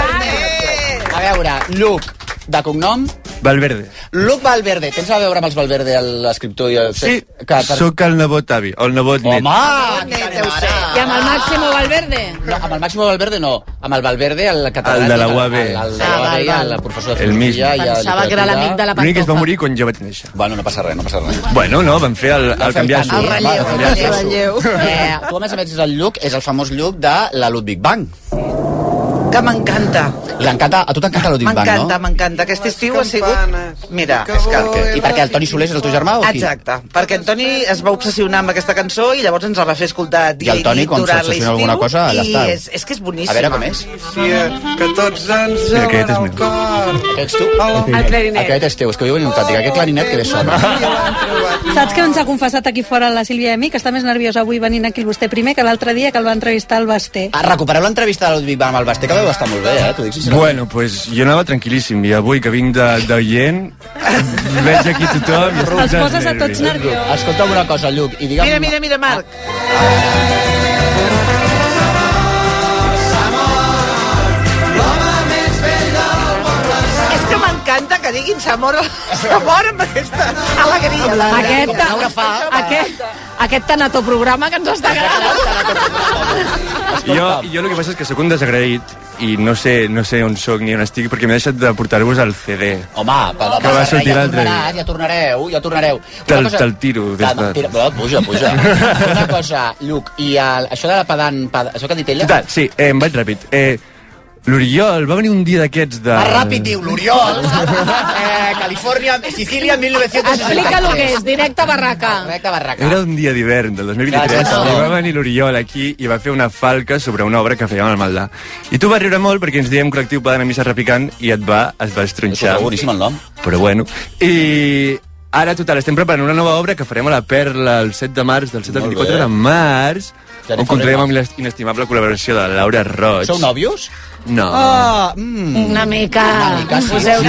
a veure, Lluc, de cognom... Valverde. Luc Valverde. Tens a veure amb els Valverde, l'escriptor? Sí, sóc el nebot avi, o el nebot net. Home! I amb el Máximo Valverde? No, amb el Máximo Valverde no. Amb el Valverde, el catedràtic. El de la UAB. El de la UAB i el professor de filosofia. Pensava que era l'amic de la L'únic que es va morir quan jo vaig néixer. Bueno, no passa res, no passa res. Bueno, no, vam fer el canviar el relleu. Tu, a més a més, és el Lluc, és el famós Lluc de la Ludwig Bank. Que m'encanta. A tu t'encanta Ludwig Bank, no? M'encanta. Aquest estiu ha sigut... Mira, és que... I perquè el Toni Soler és el teu germà o qui? Exacte. Perquè en Toni es va obsessionar amb aquesta cançó i llavors ens la va fer escoltar dia i nit durant l'estiu. I el Toni, quan s'obsessiona alguna cosa, allà està. És que és boníssima. A veure com és. Que tots ens lleven el cor. Aquest ets tu? El clarinet. Aquest és teu, és que ho he notat. Dic, aquest clarinet que bé sona. Saps que ens ha confessat aquí fora la Sílvia i a mi, que està més nerviosa avui venint aquí el Basté primer que l'altre dia que el va entrevistar el Basté. Recupereu l'entrevista de Ludwig Bank amb el Basté, que deu estar molt bé, t'ho dic sincerament. Bueno, pues jo anava tranquil·líssim, i avui que vinc d'oient, veig aquí tothom... Els poses a tots nerviosos. Escolta'm una cosa, Lluc, i digue'm... Mira, Marc. És que m'encanta que diguin s'amor amb aquesta alegria. Aquest tanatoprograma que ens està agradant. Jo el que passa és que sóc un desagraït i no sé on sóc ni on estic perquè m'he deixat de portar-vos el CD. Home, que va sortir l'altre dia. Ja tornareu. Te'l tiro des de... Puja. Una cosa, Lluc, i això de la pedant... Això que ha dit ella? Sí, em vaig ràpid. L'Oriol va venir un dia d'aquests de... Ràpid, diu, l'Oriol. Califòrnia, Sicília, 1960. Explica el que és, directe a barraca. Era un dia d'hivern del 2023 i va venir l'Oriol aquí i va fer una falca sobre una obra que fèiem al Maldà. I tu vas riure molt perquè ens dèiem col·lectiu Pedant a Missa Repicant i es va estronxar. És boníssim el nom. Però bueno. I ara, total, estem preparant una nova obra que farem a la Perla el 7 de març, del 7 al 24 de març, on comptarem amb l'inestimable col·laboració de Laura Roig. Sou nòvios? No. Una mica. Sí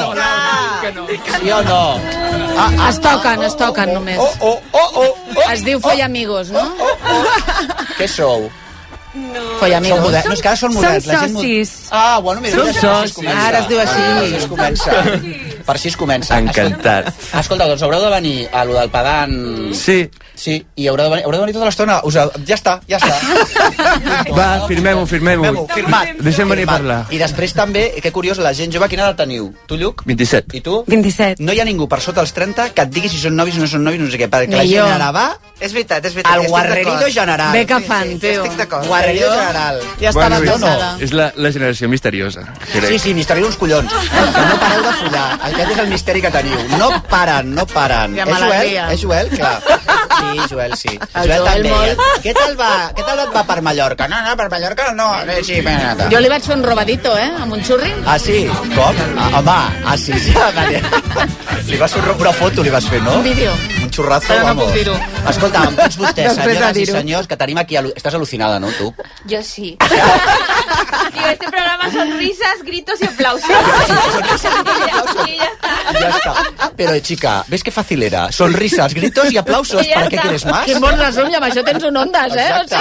o no? Es toquen només. Es diu Follamigos, no? Què sou? No. Follamigos. No, és que ara són moderns. Som socis. Bueno, mira. Som socis. Ara es diu així. Per així es comença. Encantat. Escolta, doncs haureu de venir a lo del Pedant... Sí, i haureu de venir tota l'estona. Ja està. Va, firmem-ho. Firmat. Deixem venir a parlar. I després també, que curiós, la gent jove, quina edat teniu? Tu, Lluc? 27. I tu? 27. No hi ha ningú per sota els 30 que et digui si són novis o no són novis, no sé què, perquè la gent ara va... És veritat. El guarrerido general. Bé que fan, tio. Estic d'acord. Guarrerido general. Ja està la no. És la generació misteriosa. Sí, misteriosos uns collons. Que no pareu de follar. Aquest és el misteri que teniu. No paren. És Joel? Clar. Sí, Joel, sí. Joel també. Què tal et va per Mallorca? No, per Mallorca no. Sí, jo li vaig fer un robadito, amb un xurri. Ah, sí? Com? Home, sí. Li vas fer una foto, li vas fer, no? Un vídeo. Un xurrazo, però vamos. No puc dir-ho. Escolta, amb tots vostès, senyores i senyors, que tenim aquí... Estàs al·lucinada, no, tu? Yo sí. Digo, este programa son risas, gritos y aplausos. Y ya está. Ya está. Pero, chica, ¿ves qué fácil era? Sonrisas, gritos y aplausos. ¿Para qué quieres más? Quin bon resum, i amb això tens un ondes, Exacte.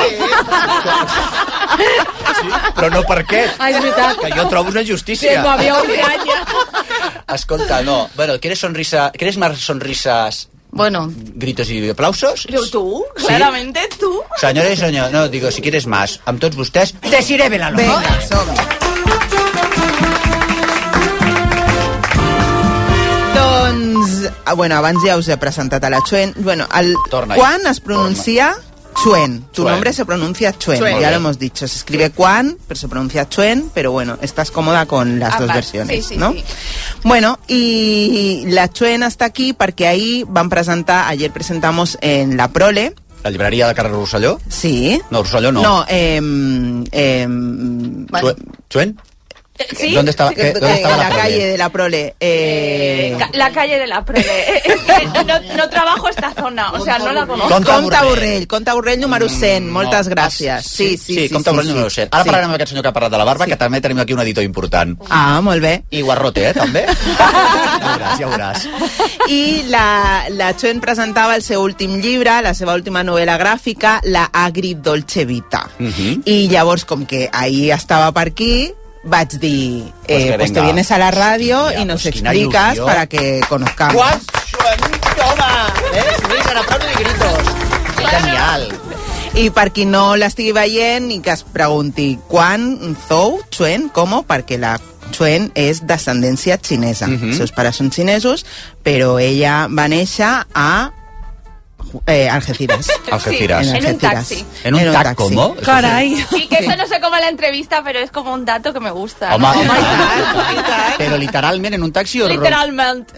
Sí, però no per què? Ah, és veritat. Que jo trobo una justícia. Sí, m'havia oblidat ja. Escolta, no. Bueno, ¿quieres más sonrisas? Bueno. ¿Gritos y aplausos? Pero tú, ¿Sí? claramente tú. Senyores i senyors, no, digo, si quieres más, amb tots vostès, Desiree Belalo. Vinga, som. Doncs, bueno, abans ja us he presentat a la Chuen. Bueno, Quan es pronuncia Chuen. Tu nombre se pronuncia Chuen, ya lo hemos dicho. Se escribe Quan, pero se pronuncia Chuen, pero bueno, estás cómoda con las dos versiones, sí, ¿no? Sí. Bueno, y la Chuen està aquí perquè ahí van presentar, ayer presentamos en la Prole. La llibreria de carrer Rosselló? Sí. No, Rosselló no. No, ¿Chuen? ¿Sí? ¿Dónde estaba la Prole? Calle de la Prole. La calle de la Prole. Es que no trabajo esta zona, o sea, no la conozco. Comte Borrell número 100, moltes gràcies. Sí, Comte Borrell número 100. Ara parlarem amb aquest senyor que ha parlat de la barba, que també tenim aquí un editor important. Ah, molt bé. I Guarrote, també? Ja veuràs. I la Chuen presentava el seu últim llibre, la seva última novel·la gràfica, La Agridolce Vita. I llavors, com que ahí estava per aquí, vaig dir, pues te vienes a la radio y nos explicas para que conozcamos. ¡Juan! ¡Toma! Sonrisa, aplausos y gritos. Genial. I per qui no l'estigui veient i que es pregunti quan Zhou, Chuen, com? Perquè la Chuen és d'ascendència xinesa. Els seus pares són xinesos, però ella va néixer a Algeciras. Algeciras. En un taxi. ¿En un taxi? ¿Cómo? Caray. Y que eso no sé cómo la entrevista, pero es como un dato que me gusta. Home, però literalment en un taxi o... Literalment.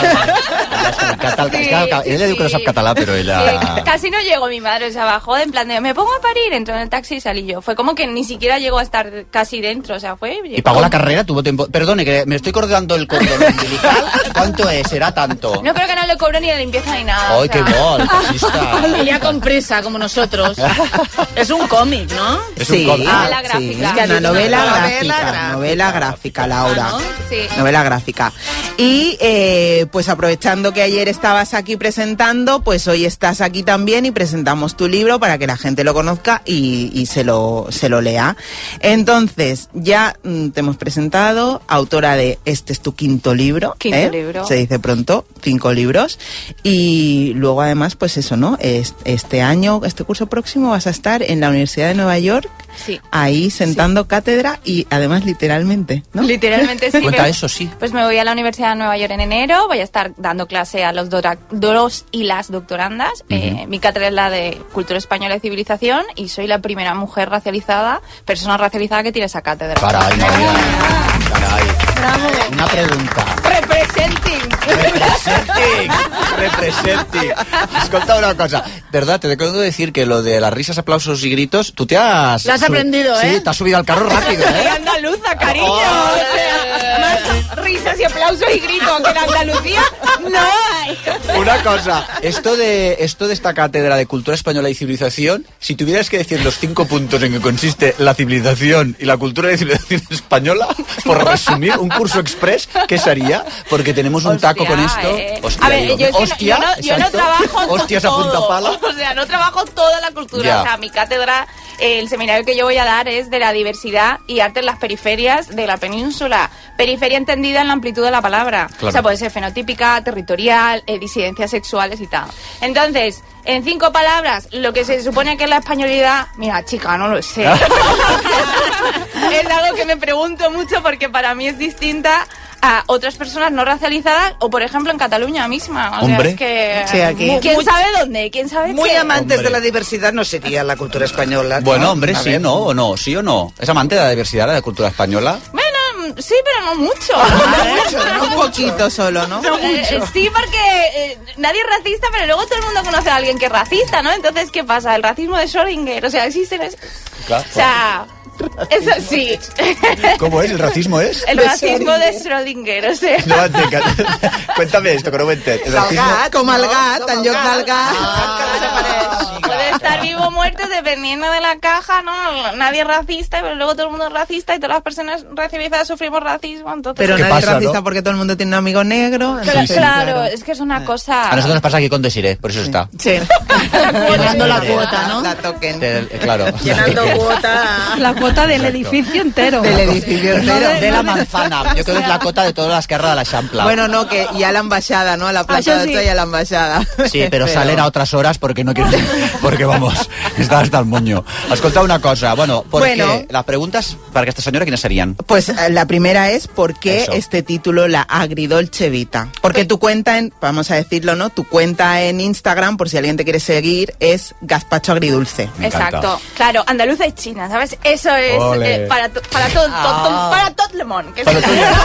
Ella diu que no sap català, pero ella... Casi no llegó mi madre, o sea, bajó en plan de me pongo a parir, entró en el taxi y salí yo. Fue como que ni siquiera llegó a estar casi dentro, o sea, fue... ¿Y pagó la carrera? ¿Tuvo tiempo? Perdone, que me estoy cortando el cordón umbilical. ¿Cuánto es? ¿Será tanto? No creo que no le cobró ni la limpieza ni nada. ¡Ay, qué bol! Ella con prisa, como nosotros. Es un cómic, ¿no? Sí, novela gráfica. Es una novela gráfica, Laura. ¿no? Sí. Novela gráfica. Y pues aprovechando que ayer estabas aquí presentando, pues hoy estás aquí también y presentamos tu libro para que la gente lo conozca y se lo lea. Entonces, ya te hemos presentado, autora de Este es tu quinto libro. Quinto libro. Se dice pronto, 5 libros. Y luego además, pues eso, ¿no? Este año, este curso próximo vas a estar en la Universidad de Nueva York, sí, ahí sentando cátedra y además literalmente, ¿no? Literalmente sí. Cuenta eso, sí. Pues me voy a la Universidad de Nueva York en enero, voy a estar dando clase a los y las doctorandas. Mi cátedra es la de Cultura Española y Civilización y soy la primera mujer persona racializada que tiene esa cátedra. Caray, María. Caray. Bravo. Una pregunta. Representing. Escolta una cosa. Verdad, te tengo que decir que lo de las risas, aplausos y gritos, tú te has... Lo has aprendido, Sí, te has subido al carro rápido, Soy andaluza, cariño. O sea, más risas y aplausos y gritos que en Andalucía no hay. Una cosa, esto de esta cátedra de Cultura Española y Civilización, si tuvieras que decir los 5 puntos en que consiste la civilización y la cultura de civilización española, por resumir, un curso express, ¿qué sería? Porque tenemos un taco con esto. Hostia, a ver, yo no trabajo hostias a punta pala. O sea, no trabajo toda la cultura. Ya. O sea, mi cátedra, el seminario que yo voy a dar es de la diversidad y arte en las periferias de la península. Periferia entendida en la amplitud de la palabra. Claro. O sea, puede ser fenotípica, territorial, disidencias sexuales y tal. Entonces, en 5 palabras, lo que se supone que es la españolidad... Mira, chica, no lo sé. Es algo que me pregunto mucho porque para mí es distinta a otras personas no racializadas o, por ejemplo, en Cataluña misma. O Hombre. sea, es que... Sí, aquí. ¿Quién sabe dónde? ¿Quién sabe Muy qué? amantes Hombre. de la diversidad no sería la cultura española. Bueno, ¿no? hombre, A sí, ver. ¿no? ¿O no? ¿Sí o no? ¿Es amante de la diversidad, de la cultura española? Bueno, sí, pero no mucho. No un poquito solo, ¿no? Sí, porque nadie es racista, pero luego todo el mundo conoce a alguien que es racista, ¿no? Entonces, ¿qué pasa? El racismo de Schrödinger, o sea, existen... Claro. O sea... Eso sí. ¿Cómo es? ¿El racismo es? El racismo de Schrödinger, o sea... No entenc. Cuéntame esto, que no ho entenc. El gat, com el gat, en lloc del gat. Puede estar vivo o muerto dependiendo de la caja, ¿no? Nadie es racista, pero luego todo el mundo es racista y todas las personas racializadas sufrimos racismo, entonces... Pero nadie es racista, ¿no? Porque todo el mundo tiene un amigo negro. Claro, es que es una cosa... A nosotros nos pasa aquí con Desiree, por eso está. Sí. Llenando la cuota, ¿no? La token. Claro. Llenando cuota... La cuota del edificio entero. Del edificio entero. De la manzana. Yo creo que es la cota de toda l'esquerra de l'Eixample. Bueno, no, que ya la embajada, ¿no? A la Plaza de Ocho y a la embajada. Sí, pero salen a otras horas porque no quieren... Porque, vamos, está hasta el moño. Escolta una cosa, bueno, porque las preguntas para esta señora, ¿quiénes serían? Pues la primera es, ¿por qué este título, La Agridolce Vita? Porque tu cuenta, vamos a decirlo, ¿no? Tu cuenta en Instagram, por si alguien te quiere seguir, es Gazpacho Agridulce. Exacto. Claro, andaluza y china, ¿sabes? Eso es para tot le món, que es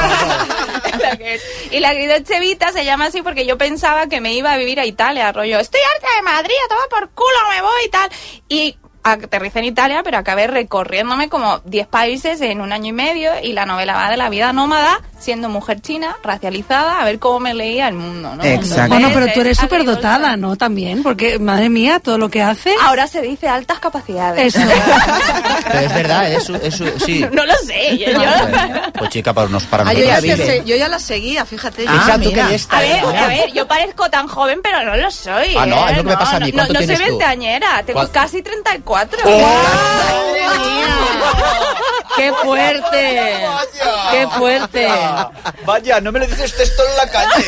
lo que es. Y la Agridolce Vita se llama así porque yo pensaba que me iba a vivir a Italia, rollo, estoy harta de Madrid, a tomar por culo, me voy y tal. Y aterricé en Italia, pero acabé recorriéndome como 10 países en un año y medio, y la novela va de la vida nómada, siendo mujer china, racializada, a ver cómo me leía el mundo, ¿no? Exacto. Bueno, pero tú eres súper dotada, ¿no? También, porque, madre mía, todo lo que hace... Ahora se dice altas capacidades. Eso. Pero es verdad, eso sí. No lo sé, yo... Pues chica, para nosotros... Yo ya la seguía, fíjate. Mira. A ver, yo parezco tan joven, pero no lo soy. Ah, no, es lo que me pasa a mí. ¿Cuánto no soy tienes tú? veinteañera, tengo casi 34. ¡Madre mía! ¡Qué fuerte! ¡Qué fuerte! Vaya, no me lo dices esto en la calle.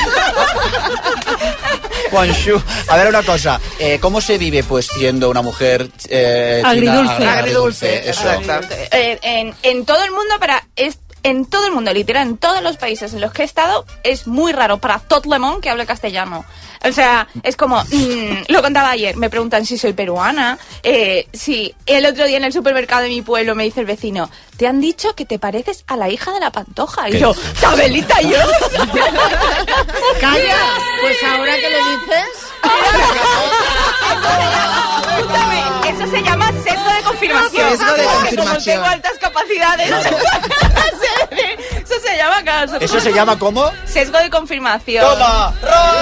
Juanxu, a ver una cosa, ¿cómo se vive pues siendo una mujer agridulce? Eso. En todo el mundo, en todo el mundo, literal, en todos los países en los que he estado, es muy raro para tot le món que hable castellano. O sea, es como, lo contaba ayer, me preguntan si soy peruana, si el otro día en el supermercado de mi pueblo me dice el vecino, te han dicho que te pareces a la hija de la Pantoja. Y yo, ¿Sabelita yo? ¡Calla! Pues ahora que le dices... Eso se llama sesgo de confirmación. Sesgo de confirmación. Como tengo altas capacidades. Eso se llama, claro. ¿Eso se llama cómo? Sesgo de confirmación. ¡Toma!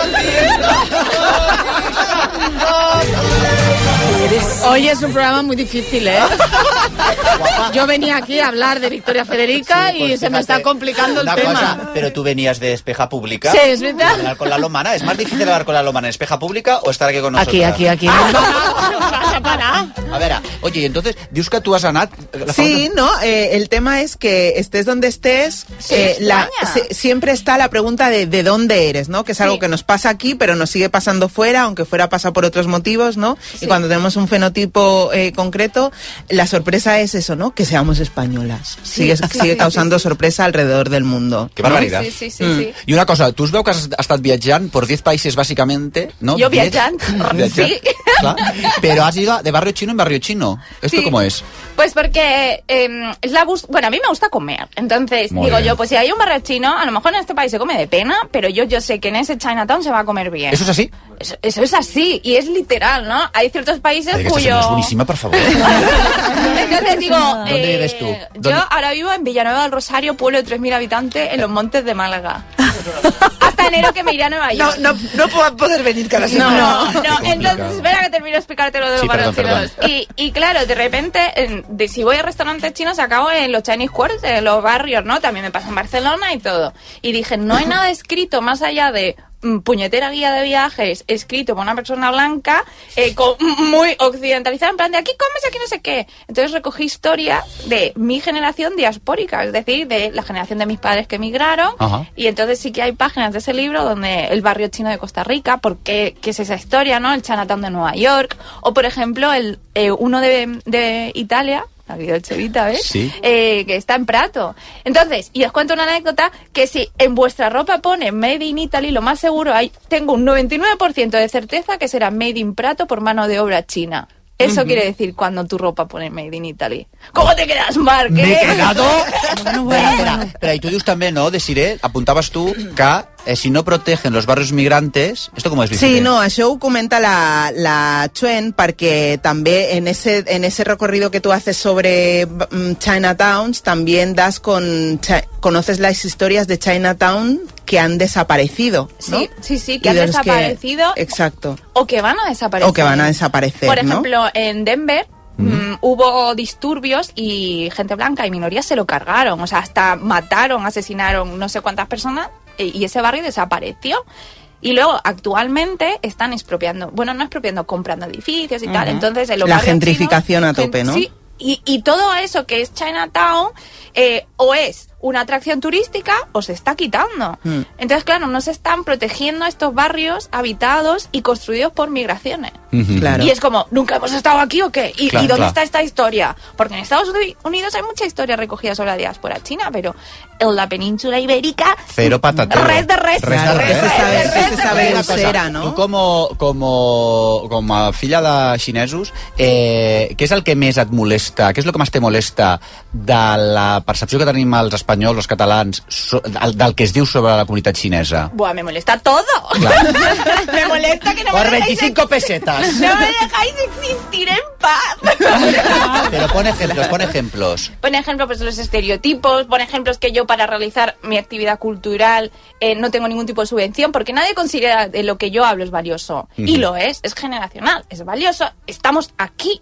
Hoy es un programa muy difícil, ¿eh? Yo venía aquí a hablar de Victoria Federica y se me está complicando el tema. Cosa, pero tú venías de Espeja Pública. Sí, es verdad. Hablar con la Lomana. ¿Es más difícil hablar con la Lomana en Espeja Pública o estar aquí con nosotros? Aquí. A ver, oye, y entonces, dius que tú has anat... Sí, no, el tema es que estés donde estés, siempre está la pregunta de dónde eres, ¿no? Que es algo que nos pasa aquí, pero nos sigue pasando fuera, aunque fuera pasa por otros motivos, ¿no? Sí. Y cuando tenemos un fenotipo concreto, la sorpresa es eso, ¿no? Que seamos españolas. Sigue causando sorpresa alrededor del mundo. Qué barbaridad. Sí. Y una cosa, tú veu que has estat viatjant por 10 países básicamente, ¿no? Yo viajant. Sí. Claro. Pero has ido de barrio chino en barrio chino. ¿Esto cómo es? Pues porque bueno, a mí me gusta comer. Entonces, digo yo, pues si hay un barrio chino, a lo mejor en este país se come de pena, pero yo sé que en ese Chinatown se va a comer bien. ¿Eso es así? Eso es así, y es literal, ¿no? Hay ciertos países cuyo... Es buenísima, por favor. Entonces digo... ¿Dónde vives tú? Yo ahora vivo en Villanueva del Rosario, pueblo de 3.000 habitantes, en los montes de Málaga. Hasta enero que me iré a Nueva York. No puedo poder venir cada semana. No, entonces espera que termino de explicarte lo de los barrios chinos. Y claro, de repente, si voy a restaurantes chinos, acabo en los Chinese Quarters, en los barrios, ¿no? También me pasa en Barcelona y todo. Y dije, no hay nada escrito más allá de puñetera guía de viajes escrito por una persona blanca muy occidentalizada, en plan de aquí comes, aquí no sé qué. Entonces recogí historia de mi generación diaspórica, es decir, de la generación de mis padres que emigraron. Ajá. Y entonces sí que hay páginas de ese libro donde el barrio chino de Costa Rica, porque qué es esa historia, ¿no? El Chinatown de Nueva York, o por ejemplo uno de Italia, la Agridolce Vita, ¿ves? Sí. Que está en Prato. Entonces, y os cuento una anécdota, que si en vuestra ropa pone Made in Italy, lo más seguro, tengo un 99% de certeza que será Made in Prato por mano de obra china. Eso quiere decir cuando tu ropa pone Made in Italy. ¿Cómo te quedas, Marc? M'he quedado... Espera, y tú dius també, no, Desiree, apuntaves tu que si no protegen los barrios migrantes... ¿Esto cómo es, Vicente? Sí, no, això ho comenta la Chuen, perquè també en ese recorrido que tú haces sobre Chinatowns, también conoces las historias de Chinatown que han desaparecido, ¿no? Sí, que han desaparecido. Exacto. O que van a desaparecer. Por ejemplo, en Denver hubo disturbios y gente blanca y minorías se lo cargaron. O sea, hasta mataron, asesinaron no sé cuántas personas y ese barrio desapareció. Y luego, actualmente, están expropiando. Bueno, no expropiando, comprando edificios y tal. Entonces, en los la gentrificación a tope, ¿no? Sí. Y todo eso que es Chinatown o es una atracción turística o se está quitando. Entonces, claro, no se están protegiendo estos barrios habitados y construidos por migraciones. Claro. Y es como, ¿nunca hemos estado aquí o qué? ¿Y dónde está esta historia? Porque en Estados Unidos hay mucha historia recogida sobre la diáspora china, pero en la península ibérica... Cero patatero. Res de res. Se sabe grosera, ¿no? Tu com a filla de xinesos, què és el que més et molesta? Què és el que més te molesta de la percepció que tenim els espanyols, els catalans, del que es diu sobre la comunitat xinesa? Buah, me molesta todo. Me molesta que no Por me 25 pesetas. No me dejáis existir en paz. Pero pon ejemplos. Pon ejemplo, pues los estereotipos, pon ejemplos que yo para realizar mi actividad cultural no tengo ningún tipo de subvención, porque nadie considera de lo que yo hablo es valioso. Y lo es generacional, es valioso, estamos aquí.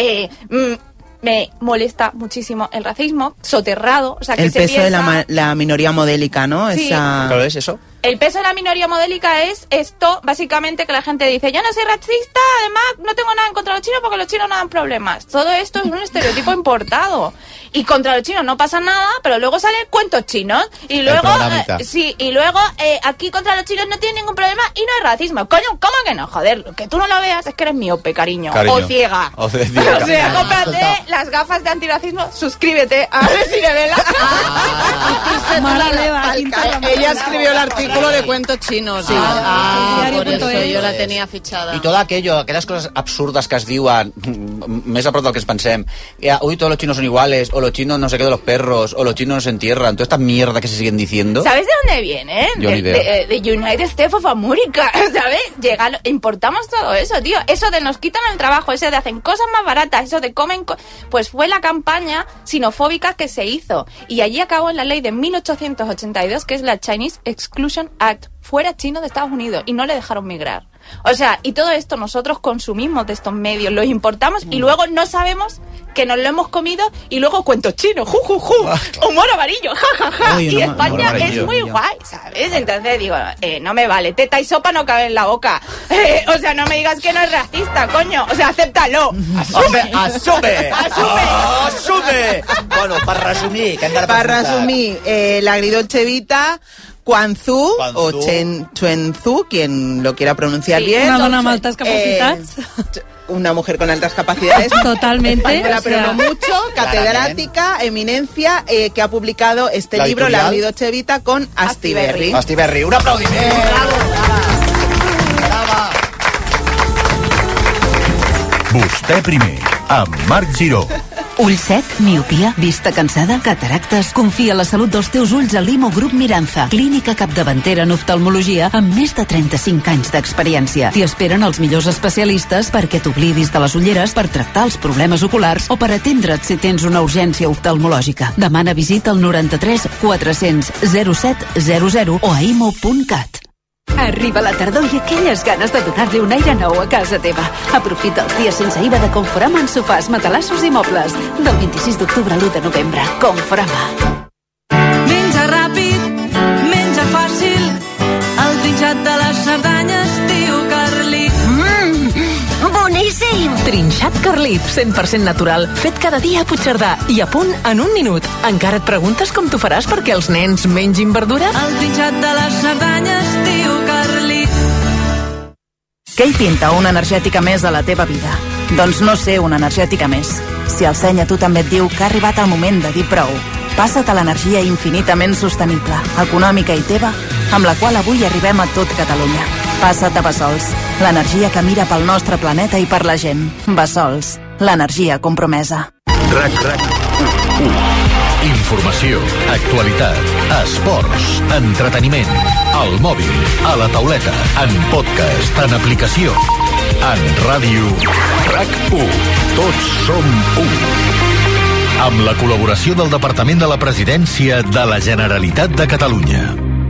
Me molesta muchísimo el racismo soterrado. O sea, que el se peso piensa... de la minoría modélica, ¿no? Sí. Claro, es eso. El peso de la minoría modélica es esto, básicamente, que la gente dice, yo no soy racista, además no tengo nada en contra de los chinos porque los chinos no dan problemas. Todo esto es un estereotipo importado. Y contra los chinos no pasa nada, pero luego salen cuentos chinos. Y luego, aquí contra los chinos no tienen ningún problema y no hay racismo. Coño, ¿cómo que no? Joder, que tú no lo veas es que eres miope, cariño. O ciega. O sea, cómprate las gafas de antirracismo, suscríbete a Desiree Vela. Ella escribió el artículo de cuentos chinos. Sí. Por eso yo la tenía fichada. Y todo aquellas cosas absurdas que es diuen, més a prop del que ens pensem, uy, todos los chinos son iguales, o los chinos no sé qué de los perros, o los chinos no se entierran, toda esta mierda que se siguen diciendo. ¿Sabes de dónde viene? Yo ni idea. De United States of America, ¿sabes? Importamos todo eso, tío. Eso de nos quitan el trabajo, eso de hacen cosas más baratas, eso de comen... Pues fue la campaña xenofóbica que se hizo. Y allí acabó en la ley de 1882, que es la Chinese Exclusion Act. Fuera chino de Estados Unidos. Y no le dejaron migrar. O sea, y todo esto nosotros consumimos de estos medios, los importamos y luego no sabemos que nos lo hemos comido y luego cuentos chinos, humor amarillo, jajaja. Y España es muy guay, ¿sabes? Entonces digo, no me vale, teta y sopa no cabe en la boca. O sea, no me digas que no es racista, coño. O sea, acéptalo. Asume. Bueno, para resumir, la Agridolce Vita, Quanzú o Chuenzú, quien lo quiera pronunciar bien. Una dona amb altas capacitats. Una mujer con altas capacidades. Totalmente. Pero no mucho, catedrática, eminencia, que ha publicado este libro, La Agridolce Vita, con Astiberri. Astiberri, un aplaudiment. Brava. Vostè primer, amb Marc Giró. Ull sec, miopia, vista cansada, cataractes... Confia la salut dels teus ulls a Limo Grup Miranza, clínica capdavantera en oftalmologia amb més de 35 anys d'experiència. T'hi esperen els millors especialistes perquè t'oblidis de les ulleres, per tractar els problemes oculars o per atendre't si tens una urgència oftalmològica. Demana visita al 93 400 0700 o a imo.cat. Arriba la tardor i aquelles ganes de donar-li un aire nou a casa teva. Aprofita els dies sense IVA de Conforama en sofàs, matalassos i mobles. Del 26 d'octubre a l'1 de novembre. Conforama. Menja ràpid, menja fàcil, el trinxat de les Cerdanyes, tio Carlit. Boníssim! Trinxat Carlit, 100% natural, fet cada dia a Puigcerdà i a punt en un minut. Encara et preguntes com t'ho faràs perquè els nens mengin verdura? El trinxat de les Cerdanyes, tio Carlit. Què hi pinta una energètica més a la teva vida? Doncs no ser una energètica més. Si el seny a tu també et diu que ha arribat el moment de dir prou, passa't a l'energia infinitament sostenible, econòmica i teva, amb la qual avui arribem a tot Catalunya. Passa't a Bessols, l'energia que mira pel nostre planeta i per la gent. Bessols, l'energia compromesa. RAC1. Informació, actualitat, esports, entreteniment, al mòbil, a la tauleta, en podcast, en aplicació, en ràdio. RAC1. Tots som u. Amb la col·laboració del Departament de la Presidència de la Generalitat de Catalunya.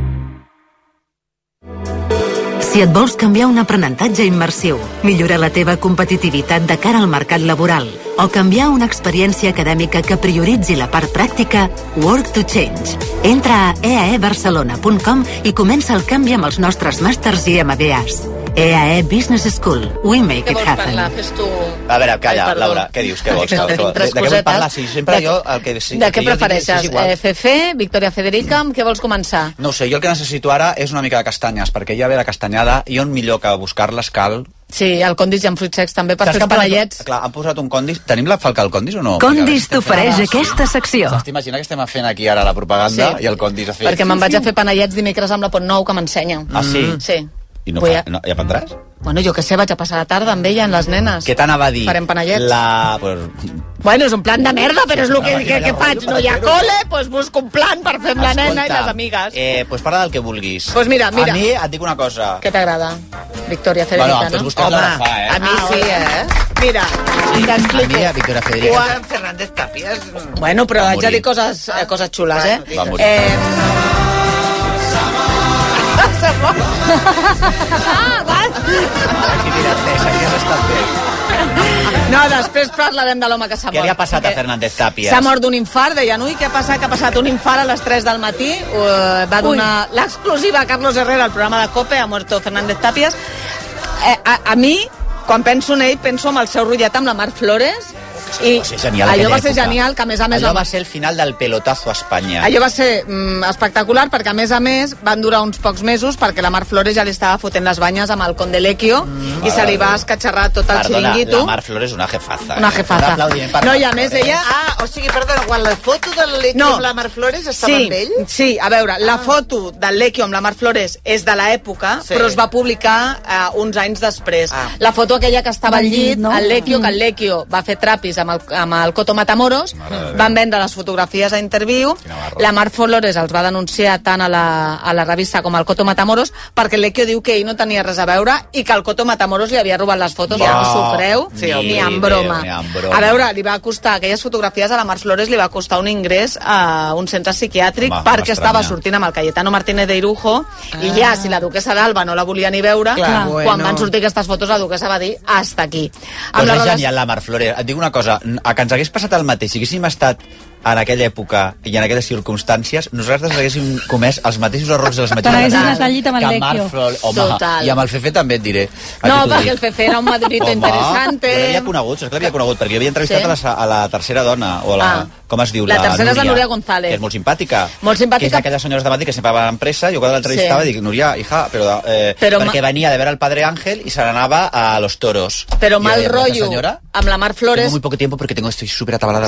Si et vols canviar un aprenentatge immersiu, millorar la teva competitivitat de cara al mercat laboral o canviar una experiència acadèmica que prioritzi la part pràctica, Work to Change. Entra a eaebarcelona.com i comença el canvi amb els nostres màsters i MBAs. EAE Business School. We make it happen. Fes tu... A veure, calla, Laura, què dius? Què vols? De què vull parlar? Sí, sempre jo... De què prefereixes? FF, Victoria Federica, amb què vols començar? No ho sé, jo el que necessito ara és una mica de castanyes, perquè ja ve la castanyada i on millor que buscar-les cal... Sí, el Condis i en fruits secs també per fer els panellets. Clar, han posat un Condis. Tenim la falca al Condis o no? Condis t'ofereix aquesta secció. T'imagina que estem fent aquí ara la propaganda i el Condis ha fet... Perquè me'n vaig a fer panellets dimecres amb la Pont Nou, que m'ensenya. Ah, sí? Sí. I no ja prendràs? Bueno, jo què sé, vaig a passar la tarda amb ella, amb les nenes. Què t'anava a dir? Farem panellets. Bueno, és un plan de merda, però és el que faig. No hi ha cole, doncs busco un plan per fer amb la nena i les amigues. Doncs parla del que vulguis. Doncs mira. A mi et dic una cosa. Què t'agrada? Victoria Federica, no? Home, a mi sí, Mira, t'explico. A mi, Victoria Federica. Juan Fernández Tàpies. Bueno, però haig de dir coses xules, Va morir. No, després parlarem de l'home que s'ha mort. Què li ha passat a Fernández Tàpies? S'ha mort d'un infart, deien, ui, què ha passat? Que ha passat un infart a les 3 del matí. Va donar l'exclusiva a Carlos Herrera al programa de COPE, ha muerto Fernández Tàpies. A mi, quan penso en ell, penso en el seu rotllet amb la Mar Flores. I allò va ser genial, que a més... Allò va ser el final del pelotazo a Espanya. Allò va ser espectacular, perquè a més van durar uns pocs mesos, perquè la Mar Flores ja li estava fotent les banyes amb el Conde Lequio i se li va escatxarrar tot el xiringuito. La Mar Flores és una jefaza. Una jefaza. No, i a més ella... O sigui, perdona, quan la foto del Lequio amb la Mar Flores estava amb ell? Sí, a veure, la foto del Lequio amb la Mar Flores és de l'època, però es va publicar uns anys després. La foto aquella que estava al llit, el Lequio, que el Lequio va fer trapis amb el Coto Matamoros, van vendre les fotografies a Interview, la Mar Flores els va denunciar tant a la revista com al Coto Matamoros, perquè el Lequio diu que ell no tenia res a veure i que el Coto Matamoros li havia robat les fotos, ja no s'ho creu, ni en broma. A veure, li va costar, aquelles fotografies a la Mar Flores li va costar un ingrés a un centre psiquiàtric perquè estava sortint amb el Cayetano Martínez de Irujo i ja, si la duquesa d'Alba no la volia ni veure, quan van sortir aquestes fotos la duquesa va dir, hasta aquí. Doncs és genial la Mar Flores. Et dic una cosa, que ens hagués passat el mateix, si haguéssim estat en aquella època i en aquelles circumstàncies, nosaltres haguéssim comès els mateixos errors i les mateixes que Mar Flores. I amb el Fefe també et diré. No, perquè el Fefe era un madridito interessante. Jo l'havia conegut, perquè jo havia entrevistat a la tercera dona, o a la... Com es diu? La tercera és la Núria González. Que és molt simpàtica. Molt simpàtica. Que és d'aquelles senyores de Madrid que sempre van a empresa. Jo quan l'entrevistava dic, Núria, hija, però perquè venia de ver al Padre Ángel y se n'anava a los toros. Però mal rotllo amb la Mar Flores... Tengo muy poco tiempo porque estoy súper atabalada.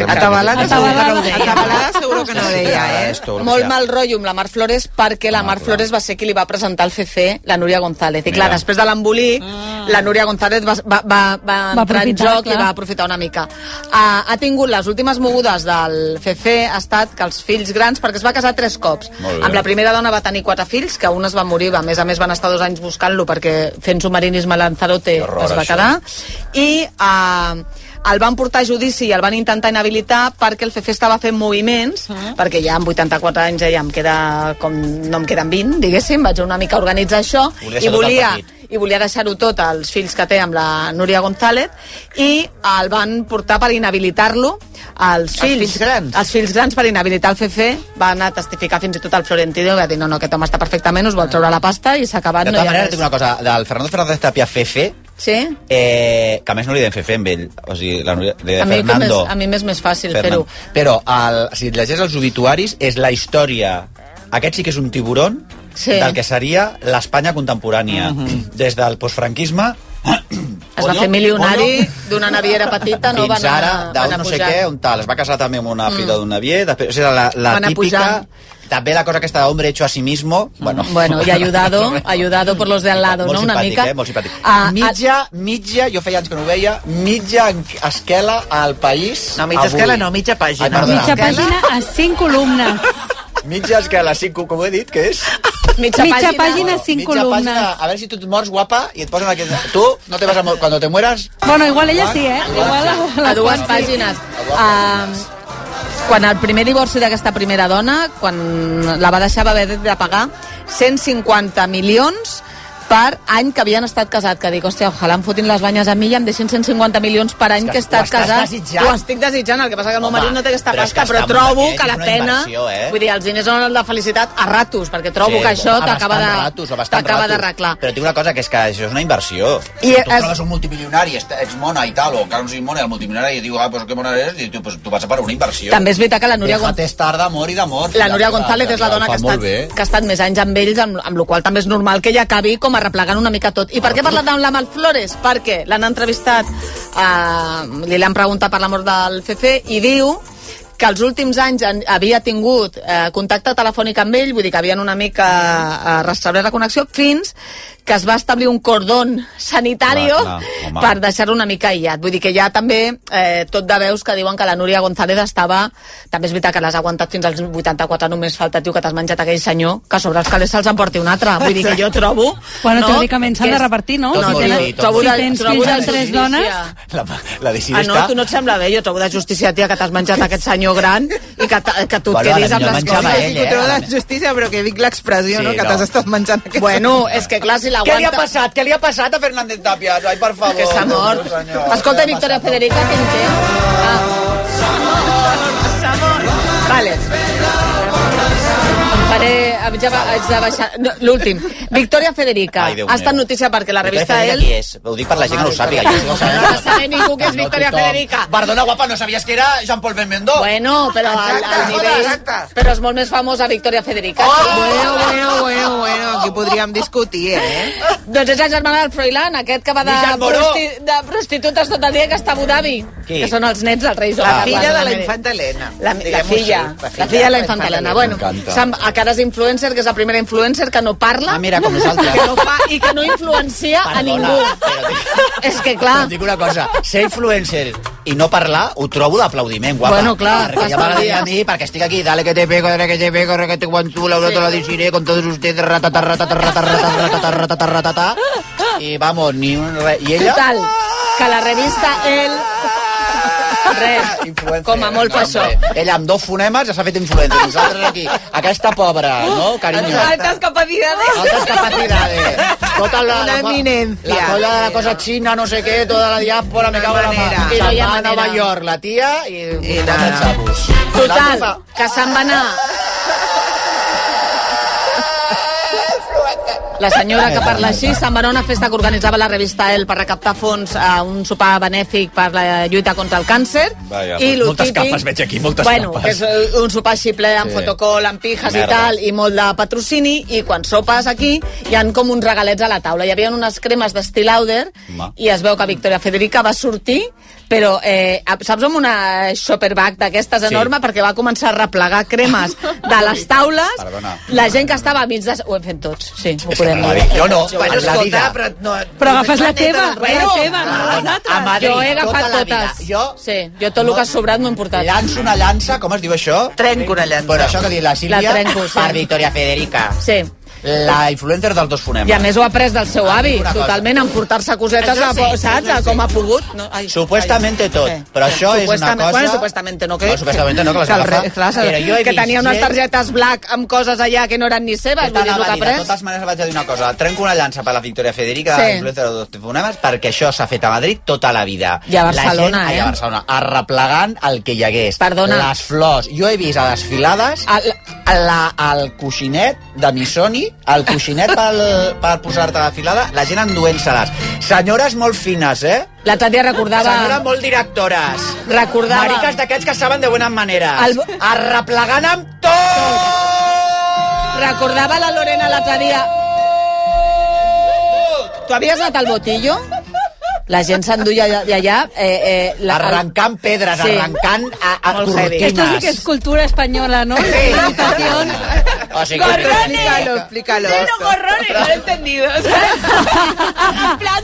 Atabalada seguro que no deia, Molt mal rotllo amb la Mar Flores perquè la Mar Flores va ser qui li va presentar al CC la Núria González. I clar, després de l'embolic, la Núria González va entrar en joc i va aprofitar una mica. Ha tingut les últimes mogudes del CC ha estat que els fills grans, perquè es va casar 3 cops. Amb la primera dona va tenir 4 fills, que un es va morir, a més van estar 2 anys buscant-lo perquè fent submarinisme a Lanzarote es va quedar. I el van portar a judici i el van intentar inhabilitar perquè el CC estava fent moviments, perquè ja amb 84 anys ja no em queden 20, diguéssim, vaig una mica organitzar això, i volia deixar-ho tot als fills que té amb la Núria González, i el van portar per inhabilitar-lo. Els fills grans per inhabilitar el CC van a testificar fins i tot al Florentino, que va dir, no, aquest home està perfectament, us vol treure la pasta i s'ha acabat. De tota manera, tinc una cosa, del Fernando Fernández Tapia Fefe, que a més no li deien Fefe amb ell, o sigui, Fernando. A mi m'és més fàcil fer-ho. Però, si llegeix els obituaris, és la història, aquest sí que és un tiburón, del que seria l'Espanya contemporània, des del postfranquisme. Es va fer milionari d'una naviera petita, no fins ara, d'un no sé què, on tal, es va casar també amb una filla d'un navier, després era la típica També la cosa aquesta d'hombre hecho a sí mismo. Bueno, y ayudado por los de al lado, no? Una mica. Molt simpàtic. Mitja, jo feia anys que no ho veia, mitja esquela al País. No, mitja esquela no, mitja pàgina. Mitja pàgina a 5 columnes. Mitja esquela, 5, com ho he dit, què és? Mitja pàgina, 5 columnes. Pàgina, a veure si tu et mors guapa i et posen aquí. Tu no te vas a morir. Cuando te mueras... Bueno, igual ella sí, eh? A 2 pàgines. Quan el primer divorci d'aquesta primera dona, quan la va deixar, va haver de pagar 150 milions per any que havien estat casat, que dic, hòstia, ojalà em fotin les banyes a mi i em deixin 150 milions per any que he estat casat. Ho estic desitjant, el que passa que el meu marit no té aquesta pasta, però trobo que la pena... Vull dir, els diners són la felicitat a ratos, perquè trobo que això t'acaba d'arreglar. Però tinc una cosa, que és que això és una inversió. Tu trobes un multimilionari, ets mona i tal, o encara no siguis mona, el multimilionari, i diu, pues que mona eres, i tu vas a per una inversió. També és veritat que la Núria González... Déjate estar d'amor i d'amor. La Núria González és la dona que ha estat més anys amb ells, amb la qual també és normal que ella acabi com arreplegant una mica tot. I per què he parlat amb la Mar Flores? Perquè l'han entrevistat, li han preguntat per la mort del CC i diu que els últims anys havia tingut contacte telefònic amb ell, vull dir que havien una mica restablert la connexió, fins que es va establir un cordón sanitario per deixar-lo una mica aïllat. Vull dir que ja també tot de veus que diuen que la Núria González estava... També és veritat que l'has aguantat fins als 84, només falta, tio, que t'has menjat aquell senyor, que sobre els calés se'ls emporti un altre. Vull dir que jo trobo... Bueno, teòricament s'han de repartir, no? Si tens fills amb 3 dones... La decisió està... No, tu no et sembla bé? Jo trobo de justícia, tia, que t'has menjat aquest senyor gran i que tu et quedis amb les coses. Ho trobo de justícia, però que dic l'expressió, no? Que t'has estat menjant aquest senyor. Bueno, és que clar, si Què li ha passat a Fernández Tapia? Ai, per favor. Que s'ha mort. Escolta, Victoria Federica, què en té? S'ha mort. Vale. Haig de baixar... L'últim. Victoria Federica. Ha estat notícia perquè la revista Elle... Qui és? Ho dic per la gent que no ho sàpiga. No sabe ningú que és Victoria Federica. Perdona, guapa, no sabies que era Jean-Paul Belmondo? Bueno, però al nivell... Però és molt més famosa Victoria Federica. Bueno, aquí podríem discutir, Doncs és la germana del Froilán, aquest que va de prostitutes tot el dia, que està a Abu Dhabi. Que són els nets del rei Joan. La filla de la infanta Helena. La filla de la infanta Helena. Bueno, que ara és influencer, que és la primera influencer que no parla. Mira, com nosaltres. Que no fa i que no influencia a ningú. És que, clar... Dic una cosa, ser influencer i no parlar, ho trobo d'aplaudiment, guapa. Bueno, clar. Perquè ja m'agradaria a mi, perquè estic aquí, dale que te pego, que te guantu, la te la diré con todos ustedes, ratata, i vamos, ni un res. I ella... Total, que la revista res, com a molt fa això. Ella amb 2 fonemes ja s'ha fet influencer. Nosaltres aquí, aquesta pobra, ¿no, cariño? Altas capacidades. Tota una eminencia. La colla de la cosa china, no sé què, tota la diàspora, me cago en la mano. I no hi ha manera. A Nova York, la tia, i nada. Total, que se'n va anar... La senyora que parla així se'n va anar a una festa que organitzava la revista Elle per recaptar fons a un sopar benèfic per la lluita contra el càncer. Moltes capes veig aquí, moltes capes. Que és un sopar així ple amb fotocol, amb pijas i tal, i molt de patrocini, i quan sopes aquí hi han com uns regalets a la taula. Hi havia unes cremes d'Estée Lauder i es veu que Victoria Federica va sortir, però saps, amb una shopper bag d'aquestes enorme, perquè va començar a replegar cremes de les taules. La gent que estava a mig de... Ho hem fet tots, sí, ho podem dir. Jo no, la vida. Però agafes la teva, no les altres. Jo he agafat totes. Sí, jo tot el que ha sobrat m'ho he emportat. Llanço una llança, com es diu això? Trenco una llança. Bueno, això que diu la Sílvia, per Victoria Federica. Sí. La influencer dels 2 fonemes. I a més ho ha après del seu avi, totalment, en portar-se cosetes, saps? Com ha pogut. Supuestament tot, però això és una cosa... Bueno, supuestament no, que... Supuestament no, que les agafa. Que tenia unes targetes black amb coses allà que no eren ni seves, vull dir, el que ha après. De totes maneres vaig a dir una cosa, trenco una llança per la Victoria Federica, la influencer dels 2 fonemes, perquè això s'ha fet a Madrid tota la vida. I a Barcelona, I a Barcelona, arreplegant el que hi hagués. Perdona. Les flors. Jo he vist a desfilades el coixinet de Missoni, el coixinet per posar-te a la filada, la gent enduent-se-les. Senyores molt fines, L'altre dia recordava... Senyores molt directores. Recordava... Mariques d'aquests que saben de buenas maneres. Arreplegant amb tot! Recordava la Lorena l'altre dia... Tu havies anat al Botillo? La gent s'enduia d'allà... arrencant pedres, arrencant cortines. Esto sí que es cultura española, ¿no? Explícalo. Sí, no, gorrones, no lo he entendido. En plan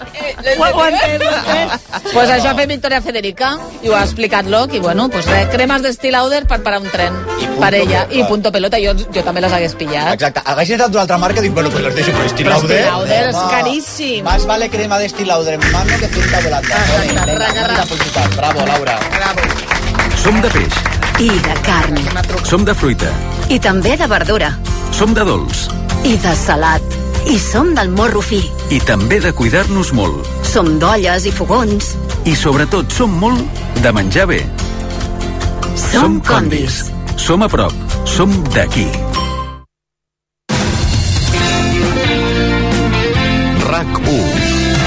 tot... Pues això ha fet Victoria Federica i ho ha explicat Locke i bueno, pues res, cremes d'Estée Lauder per parar un tren per ella i punto pelota, jo també les hagués pillat. Exacte, hagués estat d'una altra marca i dic, bueno, pues les deixo per Estée Lauder. Estée Lauder és caríssim. Más vale crema d'Estée Lauder en mano que cinta volanta. Bravo, Laura. Som de peix. I de carn. Som de fruita. I també de verdura. Som de dolç. I de salat. I som del morro fi. I també de cuidar-nos molt. Som d'olles i fogons. I sobretot som molt de menjar bé. Som Condis. Som a prop. Som d'aquí. RAC1.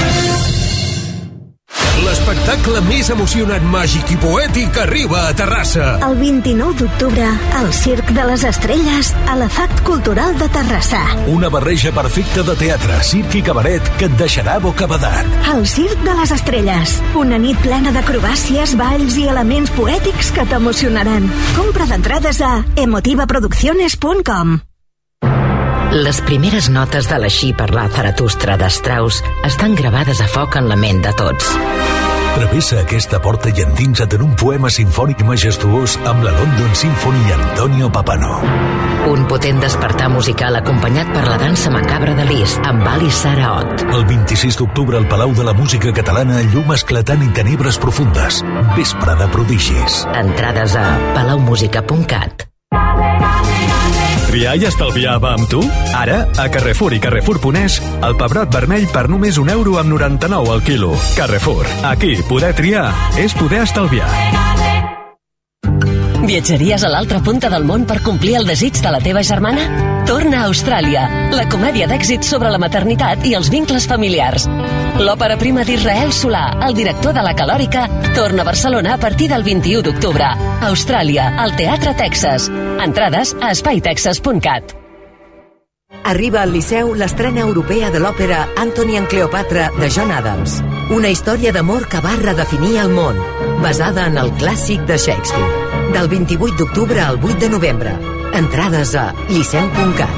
L'espectacle més emocionant, màgic i poètic arriba a Terrassa. El 29 d'octubre, al Circ de les Estrelles, a la FACT Cultural de Terrassa. Una barreja perfecta de teatre, circ i cabaret que et deixarà bocabadat. El Circ de les Estrelles. Una nit plena d'acrobàcies, balls i elements poètics que t'emocionaran. Compra d'entrades a emotivaproducciones.com. Les primeres notes de l'Així parlar Zaratustra de Strauss estan gravades a foc en la ment de tots. Travessa aquesta porta i endinsa't en un poema sinfònic majestuós amb la London Symphony i Antonio Papano. Un potent despertar musical acompanyat per la dansa macabra de Liszt amb Ali Saraot. El 26 d'octubre al Palau de la Música Catalana, llum esclatant i tenebres profundes. Vespre de prodigis. Entrades a palaumusica.cat. Triar i estalviar va amb tu? Ara, a Carrefour i Carrefour.es, el pebrot vermell per només €1,99 al quilo. Carrefour. Aquí, poder triar és poder estalviar. Viatjaries a l'altra punta del món per complir el desig de la teva germana? Torna a Austràlia, la comèdia d'èxit sobre la maternitat i els vincles familiars. L'òpera prima d'Israel Solà, el director de La Calòrica, torna a Barcelona a partir del 21 d'octubre. Austràlia, al Teatre Texas. Entrades a espaitexas.cat. Arriba al Liceu l'estrena europea de l'òpera Antony and Cleopatra de John Adams. Una història d'amor que va redefinir el món, basada en el clàssic de Shakespeare. Del 28 d'octubre al 8 de novembre. Entrades a liceu.cat.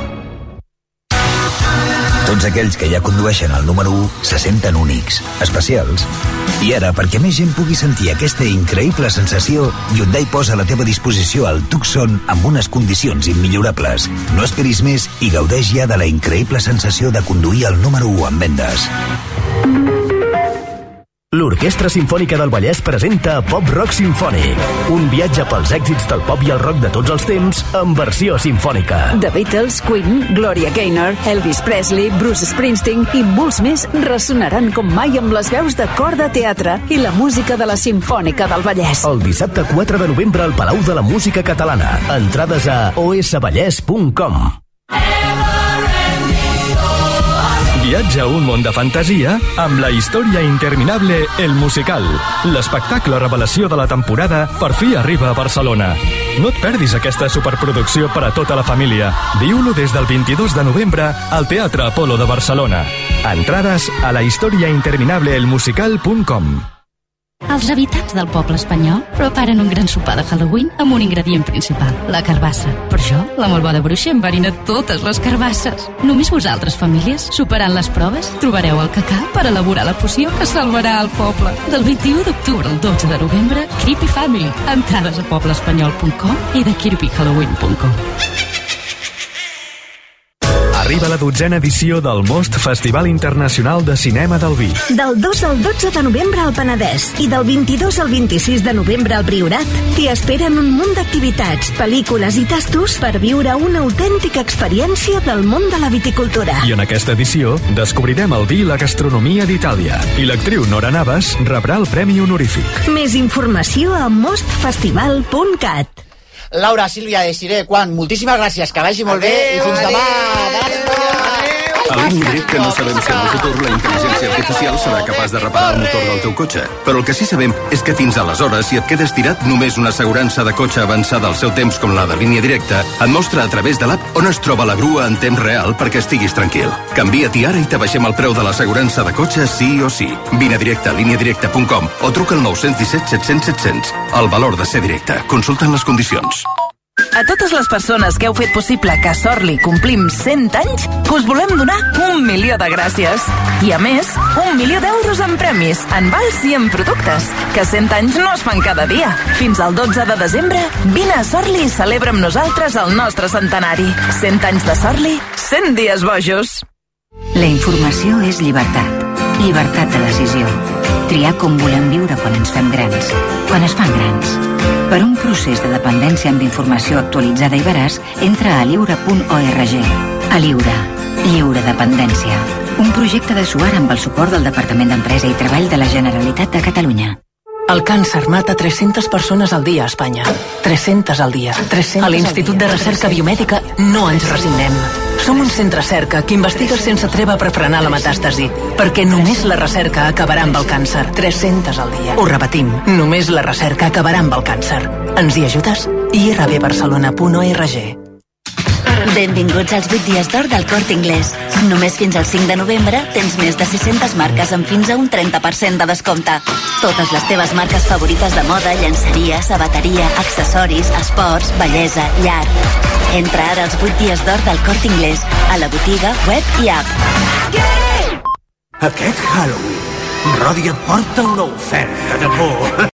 Tots aquells que ja condueixen el número 1 se senten únics, especials. I ara, perquè més gent pugui sentir aquesta increïble sensació, Hyundai posa a la teva disposició el Tucson amb unes condicions immillorables. No esperis més i gaudeix ja de la increïble sensació de conduir el número 1 en vendes. L'Orquestra Simfònica del Vallès presenta Pop Rock Simfònic, un viatge pels èxits del pop i el rock de tots els temps en versió simfònica. The Beatles, Queen, Gloria Gaynor, Elvis Presley, Bruce Springsteen i molts més ressonaran com mai amb les veus de cor de teatre i la música de la Simfònica del Vallès. El dissabte 4 de novembre al Palau de la Música Catalana. Entrades a osvallès.com. Viatja a un món de fantasia amb la història interminable El Musical. L'espectacle revelació de la temporada per fi arriba a Barcelona. No et perdis aquesta superproducció per a tota la família. Viu-lo des del 22 de novembre al Teatre Apolo de Barcelona. Entrades a la historiainterminableelmusical.com. Els habitants del poble espanyol preparen un gran sopar de Halloween amb un ingredient principal, la carbassa. Per això, la malvada bruixa enverina totes les carbasses. Només vosaltres, famílies, superant les proves, trobareu el cacà per elaborar la poció que salvarà el poble. Del 21 d'octubre al 12 de novembre, Creepy Family. Entrades a pobleespanyol.com i de creepyhalloween.com. Arriba la 12a edició del Most Festival Internacional de Cinema del Vi. Del 2 al 12 de novembre al Penedès i del 22 al 26 de novembre al Priorat t'hi esperen un munt d'activitats, pel·lícules i tastos per viure una autèntica experiència del món de la viticultura. I en aquesta edició descobrirem el vi i la gastronomia d'Itàlia. I l'actriu Nora Navas rebrà el premi honorífic. Més informació a mostfestival.cat. Laura, Sílvia, Desiré, Quan, moltíssimes gràcies, que vagi molt bé i fins demà. Adéu. A Línia Directa no sabem si en el futur la intel·ligència artificial serà capaç de reparar el motor del teu cotxe. Però el que sí sabem és que fins aleshores, si et quedes tirat, només una assegurança de cotxe avançada al seu temps com la de Línia Directa et mostra a través de l'app on es troba la grua en temps real perquè estiguis tranquil. Canvia-t'hi ara i t'abaixem el preu de l'assegurança de cotxe sí o sí. Vine directe a lineadirecta.com o truca al 917 700 700. El valor de ser directe. Consulta les condicions. A totes les persones que heu fet possible que a Sorli complim 100 anys, que us volem donar 1 milió de gràcies. I a més, 1 milió d'euros en premis, en vals i en productes, que 100 anys no es fan cada dia. Fins al 12 de desembre, vine a Sorli i celebra amb nosaltres el nostre centenari. 100 anys de Sorli, 100 dies bojos. La informació és llibertat. Llibertat de decisió. Triar com volem viure quan ens fem grans. Quan es fan grans. Per un procés de dependència amb informació actualitzada i veraç, entra a lliure.org. A Lliure. Lliure dependència. Un projecte de SUAR amb el suport del Departament d'Empresa i Treball de la Generalitat de Catalunya. El càncer mata 300 persones al dia a Espanya. 300 al dia. 300 a l'Institut de Recerca Biomèdica no ens resignem. Som un centre cerca que investiga sense treva per frenar la metàstasi, perquè només la recerca acabarà amb el càncer. 300 al dia. Ho repetim, només la recerca acabarà amb el càncer. Ens hi ajudes? irbbarcelona.org. Benvinguts als 8 dies d'or del Corte Inglés. Només fins al 5 de novembre tens més de 600 marques amb fins a un 30% de descompte. Totes les teves marques favorites de moda, llenceria, sabateria, accessoris, esports, bellesa, llar. Entra ara als 8 dies d'or del Corte Inglés, a la botiga, web i app. Aquest Halloween, Rodi et porta una oferta de por.